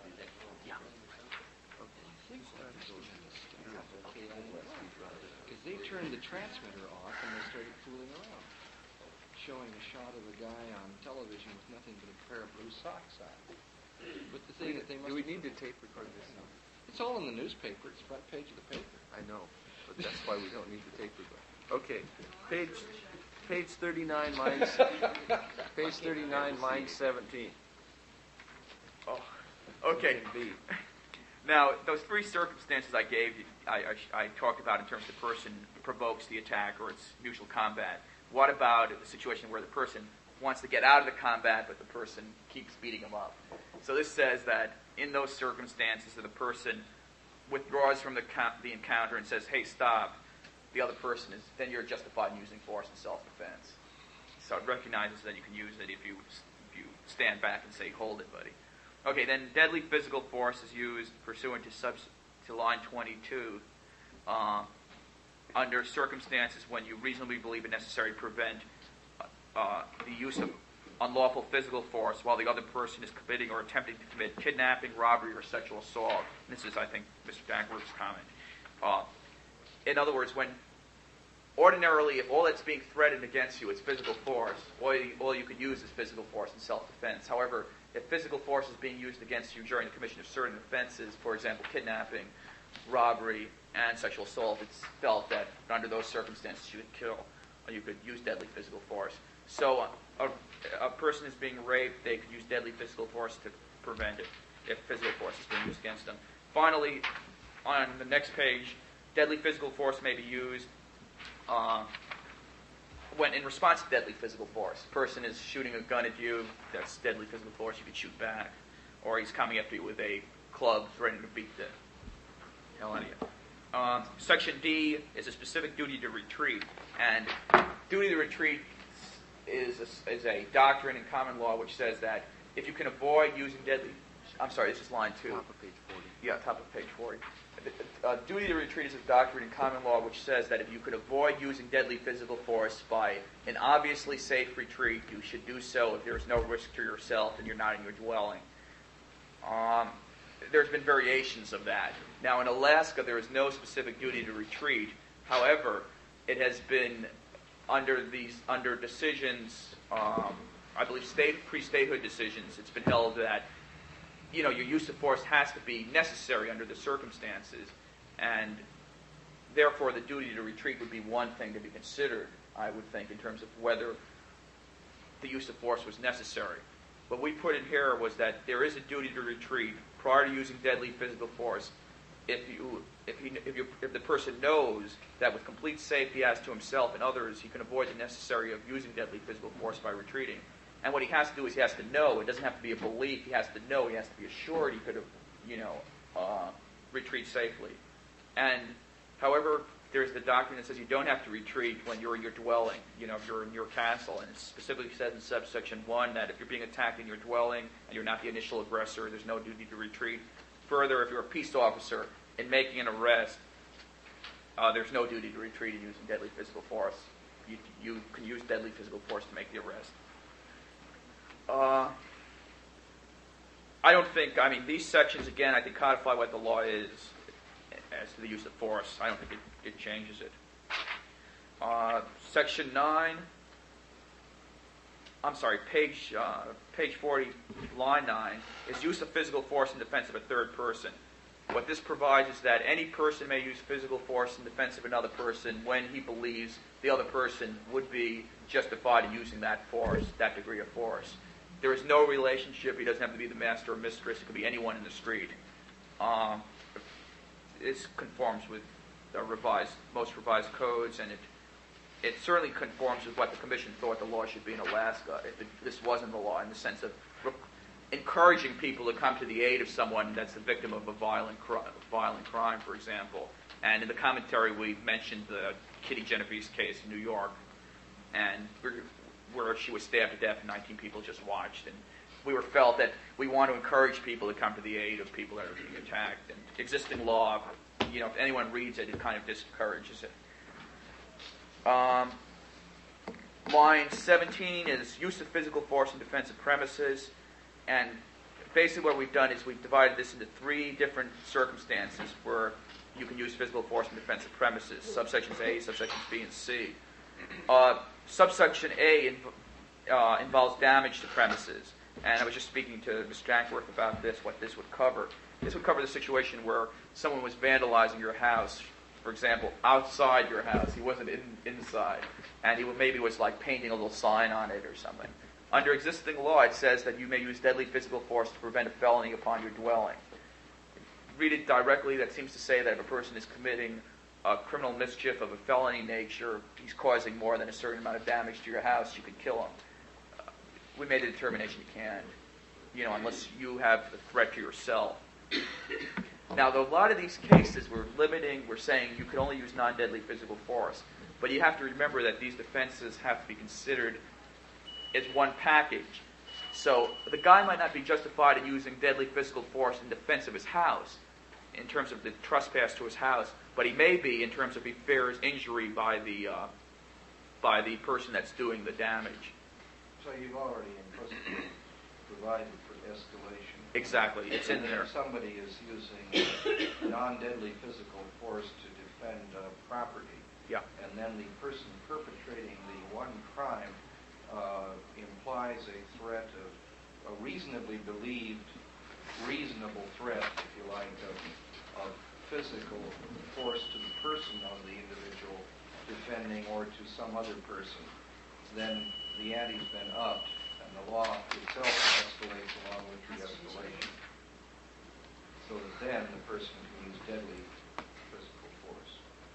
Because they turned the transmitter off and they started fooling around, showing a shot of a guy on television with nothing but a pair of blue socks on. But the thing that they must Do we need to tape record this? it's all in the newspaper. It's front page of the paper. I know, but that's why we don't need the tape record. Okay, page 39, lines. Page 39, line 17. Oh, okay. B. Now, those three circumstances I gave you, I talked about in terms of the person provokes the attack or it's mutual combat. What about the situation where the person wants to get out of the combat, but the person keeps beating him up? So this says that in those circumstances, that the person withdraws from the encounter and says, "Hey, stop," the other person is, then you're justified in using force in self-defense. So it recognizes that you can use it if you stand back and say, "Hold it, buddy." Okay, then deadly physical force is used pursuant to line 22 under circumstances when you reasonably believe it necessary to prevent the use of unlawful physical force while the other person is committing or attempting to commit kidnapping, robbery, or sexual assault. And this is, I think, Mr. Dankworth's comment. In other words, when ordinarily, if all that's being threatened against you is physical force, all you could use is physical force in self-defense. However, if physical force is being used against you during the commission of certain offenses, for example, kidnapping, robbery, and sexual assault, it's felt that under those circumstances you could kill, or you could use deadly physical force. So a person is being raped, they could use deadly physical force to prevent it if physical force is being used against them. Finally, on the next page, deadly physical force may be used when in response to deadly physical force. A person is shooting a gun at you, that's deadly physical force, you could shoot back. Or he's coming after you with a club threatening to beat the hell out of you. Section D is a specific duty to retreat, and duty to retreat is a doctrine in common law which says that if you can avoid using deadly... I'm sorry, this is line 2. Top of page 40. Yeah, top of page 40. Duty to retreat is a doctrine in common law which says that if you could avoid using deadly physical force by an obviously safe retreat, you should do so if there is no risk to yourself and you're not in your dwelling. There's been variations of that. Now, in Alaska, there is no specific duty to retreat. However, it has been under decisions, I believe pre-statehood decisions, it's been held that your use of force has to be necessary under the circumstances, and therefore the duty to retreat would be one thing to be considered, I would think, in terms of whether the use of force was necessary. What we put in here was that there is a duty to retreat prior to using deadly physical force if the person knows that with complete safety as to himself and others, he can avoid the necessary of using deadly physical force by retreating. And what he has to do is he has to know. It doesn't have to be a belief. He has to know. He has to be assured he could retreat safely. And, however, there's the doctrine that says you don't have to retreat when you're in your dwelling. If you're in your castle. And it specifically says in subsection 1 that if you're being attacked in your dwelling and you're not the initial aggressor, there's no duty to retreat. Further, if you're a peace officer in making an arrest, there's no duty to retreat in using deadly physical force. You can use deadly physical force to make the arrest. These sections, again, I think codify what the law is as to the use of force. I don't think it changes it. Section 9, page 40, line 9, is use of physical force in defense of a third person. What this provides is that any person may use physical force in defense of another person when he believes the other person would be justified in using that force, that degree of force. There is no relationship. He doesn't have to be the master or mistress. It could be anyone in the street. This conforms with the most revised codes, and it certainly conforms with what the Commission thought the law should be in Alaska. If this wasn't the law, in the sense of encouraging people to come to the aid of someone that's the victim of a violent crime, for example. And in the commentary, we mentioned the Kitty Genovese case in New York, and where she was stabbed to death and 19 people just watched. And we felt that we want to encourage people to come to the aid of people that are being attacked. And existing law, if anyone reads it, it kind of discourages it. Line 17 is use of physical force in defense of premises. And basically what we've done is we've divided this into 3 different circumstances where you can use physical force in defense of premises. Subsections A, subsections B, and C. Subsection A involves damage to premises. And I was just speaking to Ms. Jankworth about this, what this would cover. This would cover the situation where someone was vandalizing your house, for example, outside your house. He wasn't inside. And he maybe was like painting a little sign on it or something. Under existing law, it says that you may use deadly physical force to prevent a felony upon your dwelling. Read it directly, that seems to say that if a person is committing a criminal mischief of a felony nature, he's causing more than a certain amount of damage to your house, you can kill him. We made the determination you can't, unless you have a threat to yourself. Now, a lot of these cases we're saying you can only use non-deadly physical force, but you have to remember that these defenses have to be considered as one package. So the guy might not be justified in using deadly physical force in defense of his house, in terms of the trespass to his house, but he may be in terms of he fears injury by the person that's doing the damage. So you've already implicitly provided for escalation. Exactly, it's in there. If somebody is using non-deadly physical force to defend property, Yeah. and then the person perpetrating the one crime implies a threat of a reasonably believed, reasonable threat, if you like, of physical force to the person of the individual defending or to some other person, then the ante's been upped, and the law itself escalates along with the escalation, so that then the person can use deadly physical force.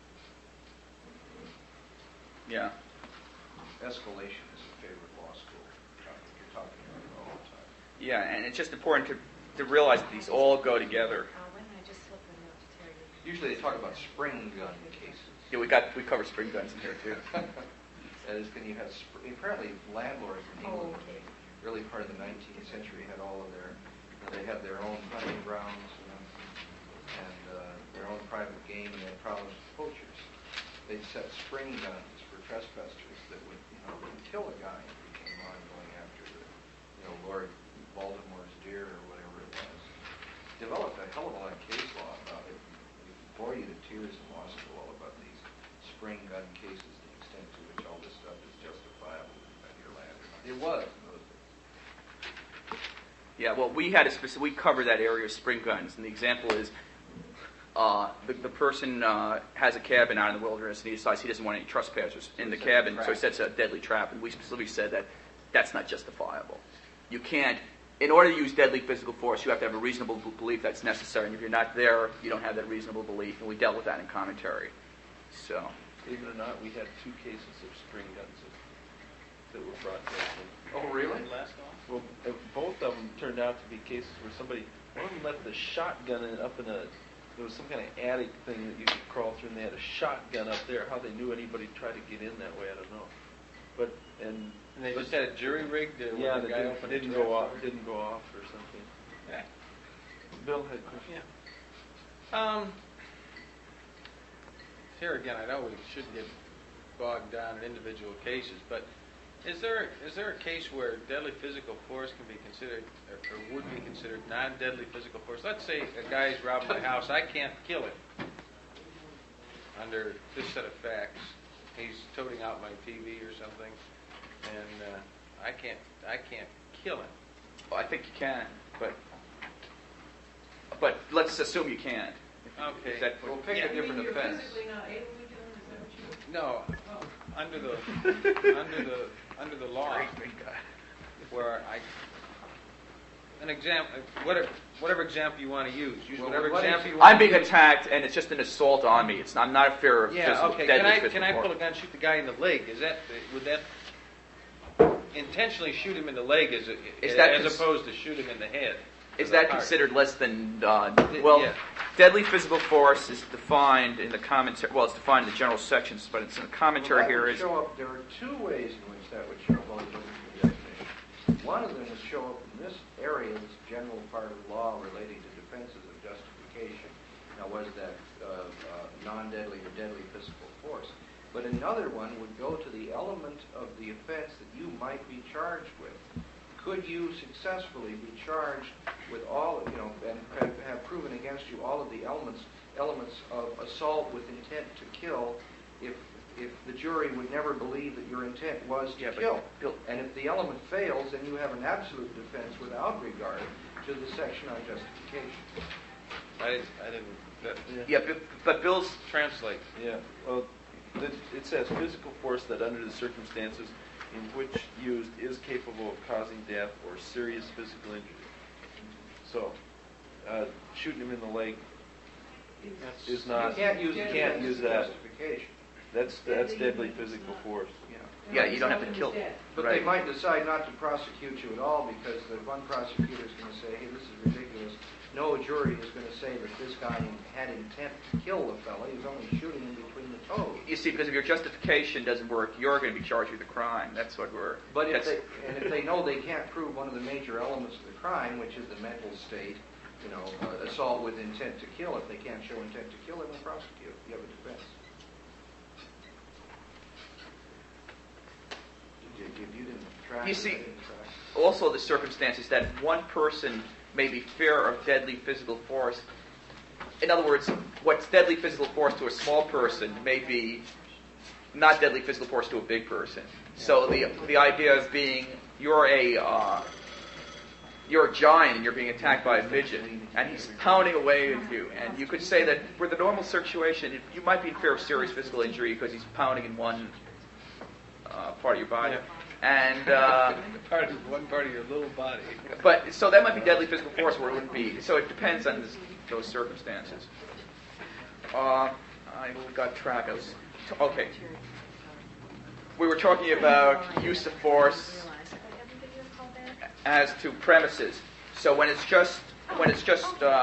Yeah. Escalation is a favorite law school. You're talking about it all the time. Yeah, and it's just important to realize that these all go together. When I just slip a note to Terry, Usually they talk about spring gun cases. Yeah, we cover spring guns in here too. That is, can you have apparently landlords in England, early part of the 19th century, had all of they had their own hunting grounds and their own private game, and they had problems with poachers. They'd set spring guns for trespassers that would, kill a guy if he came on going after Lord Baltimore's deer or whatever it was. Developed a hell of a lot of case law about it. It bore you to tears in law school all about these spring gun cases, the extent to which all this stuff is justifiable to defend your land. It was in those days. Yeah, well, we covered that area of spring guns, and the example is the person has a cabin out in the wilderness, and he decides he doesn't want any trespassers in the cabin, so he sets a deadly trap, and we specifically said that that's not justifiable. You can't, in order to use deadly physical force, you have to have a reasonable belief that's necessary, and if you're not there, you don't have that reasonable belief, and we dealt with that in commentary. So, Believe it or not, we had 2 cases of spring guns that were brought to us. Oh, really? Well, both of them turned out to be cases where one of them left the shotgun there was some kind of attic thing that you could crawl through, and they had a shotgun up there. How they knew anybody tried to get in that way, I don't know. And they just had a jury rigged. Yeah, that didn't go off or something. Yeah. Bill had a question. Yeah. Here again, I know we shouldn't get bogged down in individual cases, but is there a case where deadly physical force can be considered, or would be considered non-deadly physical force? Let's say a guy's robbing my house. I can't kill him under this set of facts. He's toting out my TV or something, and I can't kill him. well, I think you can, but let's assume you can't. Okay. Is that- We'll pick a different You're offense. physically not able to do it, is that what you... No, under the law, where an example, whatever example you want to use whatever example you want. I'm being attacked, and it's just an assault on me. I'm not a fear of physical, Okay. deadly Can physical I force. pull a gun, shoot the guy in the leg? Would that intentionally shoot him in the leg as opposed to shoot him in the head? Is that considered less than, well, Yeah. deadly physical force is defined in the commentary, well, it's defined in the general sections, but it's in the commentary Well, that here would is, show up. There are 2 ways in which that would show up on the definition. One of them would show up in this area, this general part of law relating to defenses of justification. Now, was that non-deadly or deadly physical force? But another one would go to the element of the offense that you might be charged with. Could you successfully be charged with all, and have proven against you all of the elements of assault with intent to kill, if the jury would never believe that your intent was to kill? And if the element fails, then you have an absolute defense without regard to the section on justification. I didn't. yeah, but Bill's, Translate. Yeah, well, it says physical force that under the circumstances in which used is capable of causing death or serious physical injury. So, shooting him in the leg is not. You can't use you it can't as use a that. justification. That's deadly physical force. yeah, you don't have to kill. But Right. they might decide not to prosecute you at all because the one prosecutor is going to say, hey, this is ridiculous. No jury is going to say that this guy had intent to kill the fellow. He was only shooting him between the toes. You see, because if your justification doesn't work, you're going to be charged with a crime. That's what we're. But if that's- if they know they can't prove one of the major elements of the crime, which is the mental state, assault with intent to kill, if they can't show intent to kill, they will prosecute. You have a defense. You didn't track You it, see- I didn't track it. Also, the circumstances that one person may be fear of deadly physical force. In other words, what's deadly physical force to a small person may be not deadly physical force to a big person. So the idea of being you're a giant and you're being attacked by a midget, and he's pounding away at you, and you could say that for the normal situation, you might be in fear of serious physical injury because he's pounding in one part of your body, and One part of your little body. but so that might be deadly physical force, where it wouldn't be. So it depends on those circumstances. I got track of. Okay. We were talking about use of force as to premises. So when it's just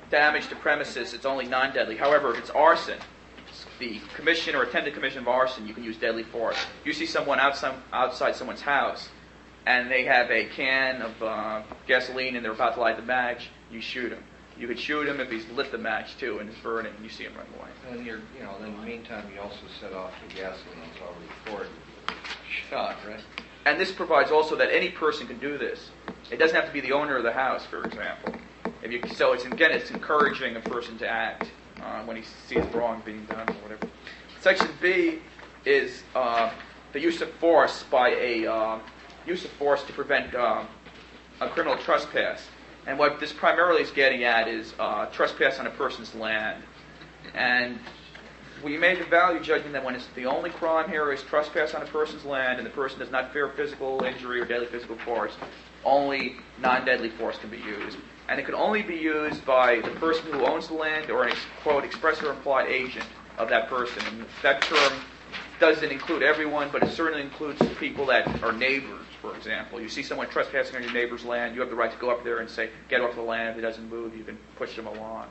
damage to premises, it's only non-deadly. However, if it's arson, the commission or attended commission of arson, you can use deadly force. You see someone outside someone's house, and they have a can of gasoline and they're about to light the match, you shoot him. You could shoot him if he's lit the match too and it's burning, and you see him run away. And then in the meantime, you also set off the gasoline. It's already poured. Shot, right? And this provides also that any person can do this. It doesn't have to be the owner of the house, for example. So it's encouraging a person to act when he sees wrong being done or whatever. Section B is the use of force by use of force to prevent a criminal trespass. And what this primarily is getting at is trespass on a person's land. And we made the value judgment that when it's the only crime here is trespass on a person's land and the person does not fear physical injury or deadly physical force, only non-deadly force can be used. And it can only be used by the person who owns the land or an, quote, express or implied agent of that person. And that term doesn't include everyone, but it certainly includes people that are neighbors, for example. You see someone trespassing on your neighbor's land, you have the right to go up there and say, get off the land. If he doesn't move, you can push him along.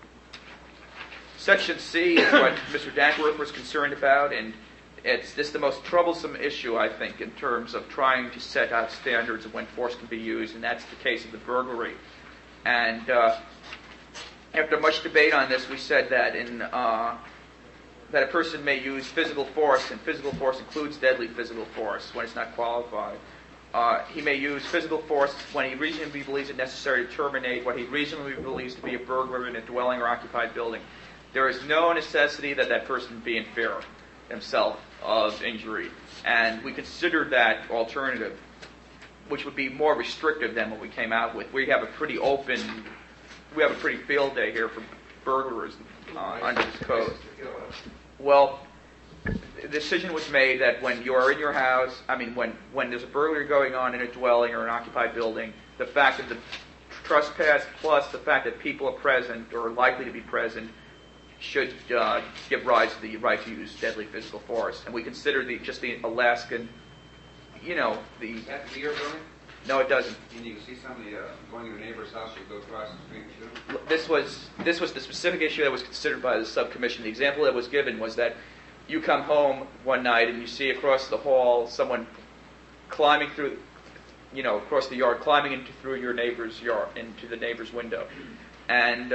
Section C is what Mr. Dankworth was concerned about, and it's the most troublesome issue, I think, in terms of trying to set out standards of when force can be used, and that's the case of the burglary. And after much debate on this, we said that that a person may use physical force, and physical force includes deadly physical force when it's not qualified. He may use physical force when he reasonably believes it necessary to terminate what he reasonably believes to be a burglar in a dwelling or occupied building. There is no necessity that that person be in fear himself of injury. And we considered that alternative, which would be more restrictive than what we came out with. We have a pretty field day here for burglars under this code. Well, the decision was made that when you are in your house, when there's a burglary going on in a dwelling or an occupied building, the fact that the trespass plus the fact that people are present or likely to be present should give rise to the right to use deadly physical force. And we consider the Alaskan, the... Does that have to be your building? No, it doesn't. And you can see somebody going to your neighbor's house, you go across the street and shoot them? This was the specific issue that was considered by the subcommission. The example that was given was that you come home one night and you see across the hall someone climbing through, across the yard, climbing through your neighbor's yard, into the neighbor's window. And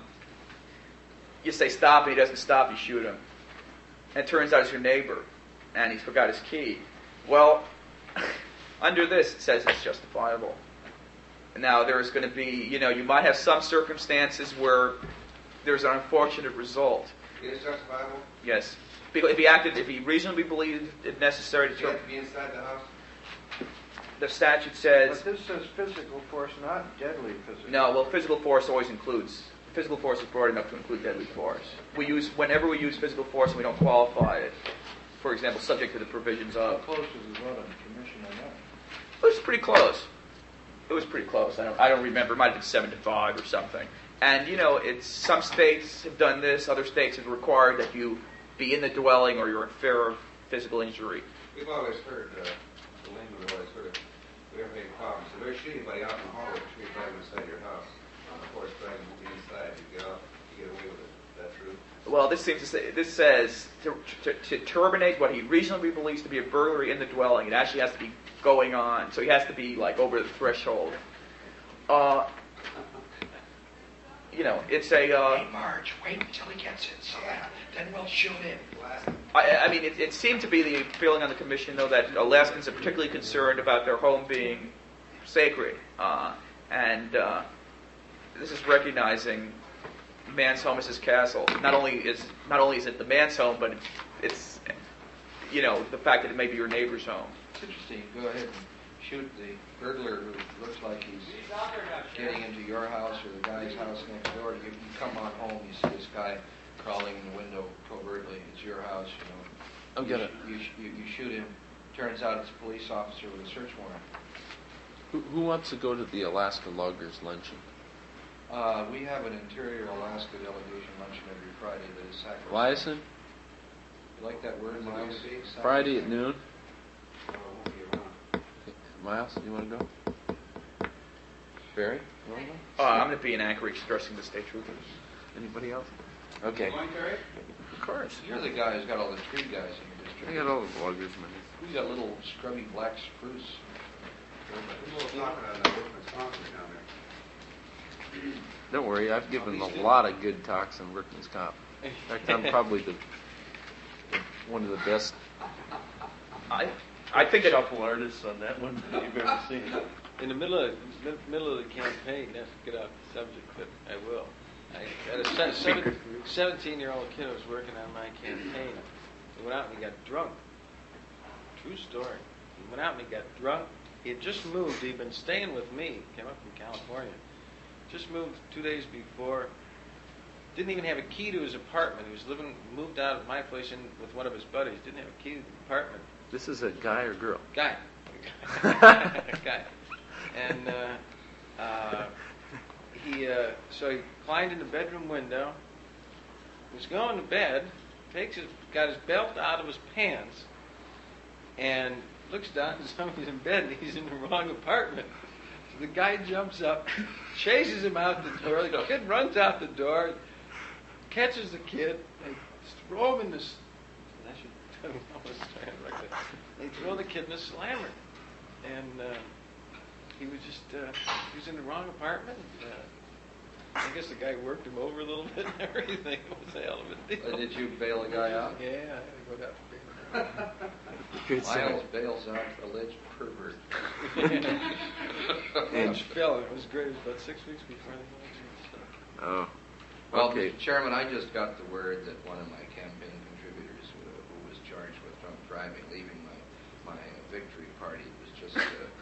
you say stop, and he doesn't stop, you shoot him. And it turns out it's your neighbor, and he's forgot his key. Well, under this, it says it's justifiable. Now, there's going to be, you might have some circumstances where there's an unfortunate result. It is justifiable? Yes. If he reasonably believed it necessary to... You have to be inside the house? The statute says... But this says physical force, not deadly physical. No, well, physical force always includes... Physical force is broad enough to include deadly force. Whenever we use physical force and we don't qualify it, for example, subject to the provisions How of... close was the vote on the commission on that? It was pretty close. I don't remember. It might have been 7-5 or something. And, some states have done this. Other states have required that you be in the dwelling or you're in fear of physical injury. We've always heard, the language we've always heard, if we ever had problems, if they're shooting anybody out in the hallway, shoot anybody inside your house, of course, drag them to the inside, you get away with it. Is that true? Well, this says to terminate what he reasonably believes to be a burglary in the dwelling, it actually has to be going on. So he has to be, over the threshold. It's a... Hey, Marge, wait until he gets inside. Then we'll shoot him. It seemed to be the feeling on the commission, though, that Alaskans are particularly concerned about their home being sacred. And this is recognizing man's home is his castle. Not only is it the man's home, but it's the fact that it may be your neighbor's home. It's interesting. You go ahead and shoot the burglar who looks like he's getting into your house or the guy's house next door. You come on home, you see this guy crawling in the window covertly. It's your house, I'm gonna. You shoot him. Turns out it's a police officer with a search warrant. Who wants to go to the Alaska Loggers luncheon? We have an Interior Alaska delegation luncheon every Friday that is sacrosanct. Liaison? You like that word, Miles? Friday at noon? Or it won't be around. Miles, you want to go? Barry? You wanna go? I'm going to be in Anchorage stressing the state troopers. Anybody else? Okay. Going, Terry? Of course. You're the guy who's got all the tree guys in your district. I got all the bloggers, man. We got little scrubby black spruce. There's a little talking on that Workman's Comp down there. Don't worry, I've given a lot of good talks on workman's comp. In fact, I'm probably one of the best. I think that Shuffle artists on that one that you've ever seen. In the middle of the campaign, not to get off the subject, but I will. I had a 17-year-old kid who was working on my campaign. He went out and he got drunk. True story. He went out and he got drunk. He had just moved. He'd been staying with me. Came up from California. Just moved 2 days before. Didn't even have a key to his apartment. He was moved out of my place in with one of his buddies. Didn't have a key to the apartment. This is a guy or girl? Guy. Guy. And so he climbed in the bedroom window, was going to bed, got his belt out of his pants, and looks down and somebody's in bed and he's in the wrong apartment. So the guy jumps up, chases him out the door. The kid runs out the door, catches the kid, they throw him in this. They throw the kid in the slammer, and he was in the wrong apartment. I guess the guy worked him over a little bit and everything. It was a hell of a deal. Did you bail the guy out? Yeah, I had to go down and bail him out. Good Miles bails out alleged pervert. Huge fella. It was great. It was about 6 weeks before the election. Oh. Well, Okay. Mr. Chairman, I just got the word that one of my campaign contributors who was charged with drunk driving, leaving my victory party, was just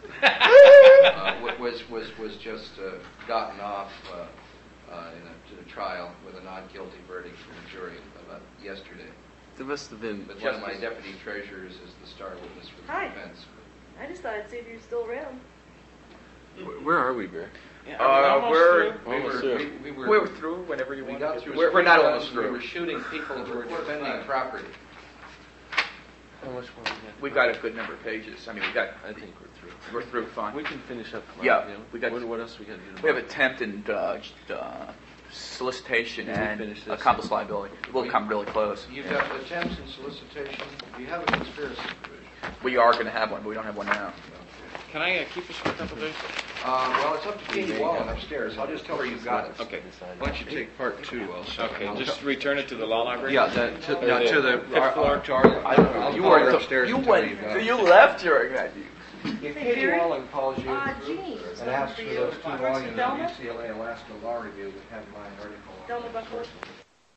was just gotten off in a trial with a not guilty verdict from a jury about yesterday. There must have been. But one of my deputy treasurers is the star witness for the Hi. defense. I just thought I'd see if you're still around. Where are we, Bear? Yeah, are we almost we're- through? Almost through. We're through whenever you We want. got through. We're not Springfield, almost We through. were shooting people who were defending property. How much more? We've got a good number of pages. I mean, I think we're through. we're through fine. We can finish up. Yeah, you know. we got- What else we got to do? We have tomorrow? attempt and solicitation Did we and finish this? accomplice liability. We'll come really close. You've got attempts and solicitation. Do you have a conspiracy provision? We are going to have one, but we don't have one now. Can I keep this for a couple days? Well, it's up to Katie Wallen upstairs. I'll just tell her you've got it. Okay. Why don't you take part two? Okay, just return it to the law library? Yeah, to the fifth floor? to our. You I'll were call her upstairs and tell her you've got it. you left during that. If Hey, Katie Barry? Wallen calls you Jeannie, and asks for for you. those two Works for volumes of Thelma? UCLA Alaska Law Review that have my article on Thelma it. Buckle.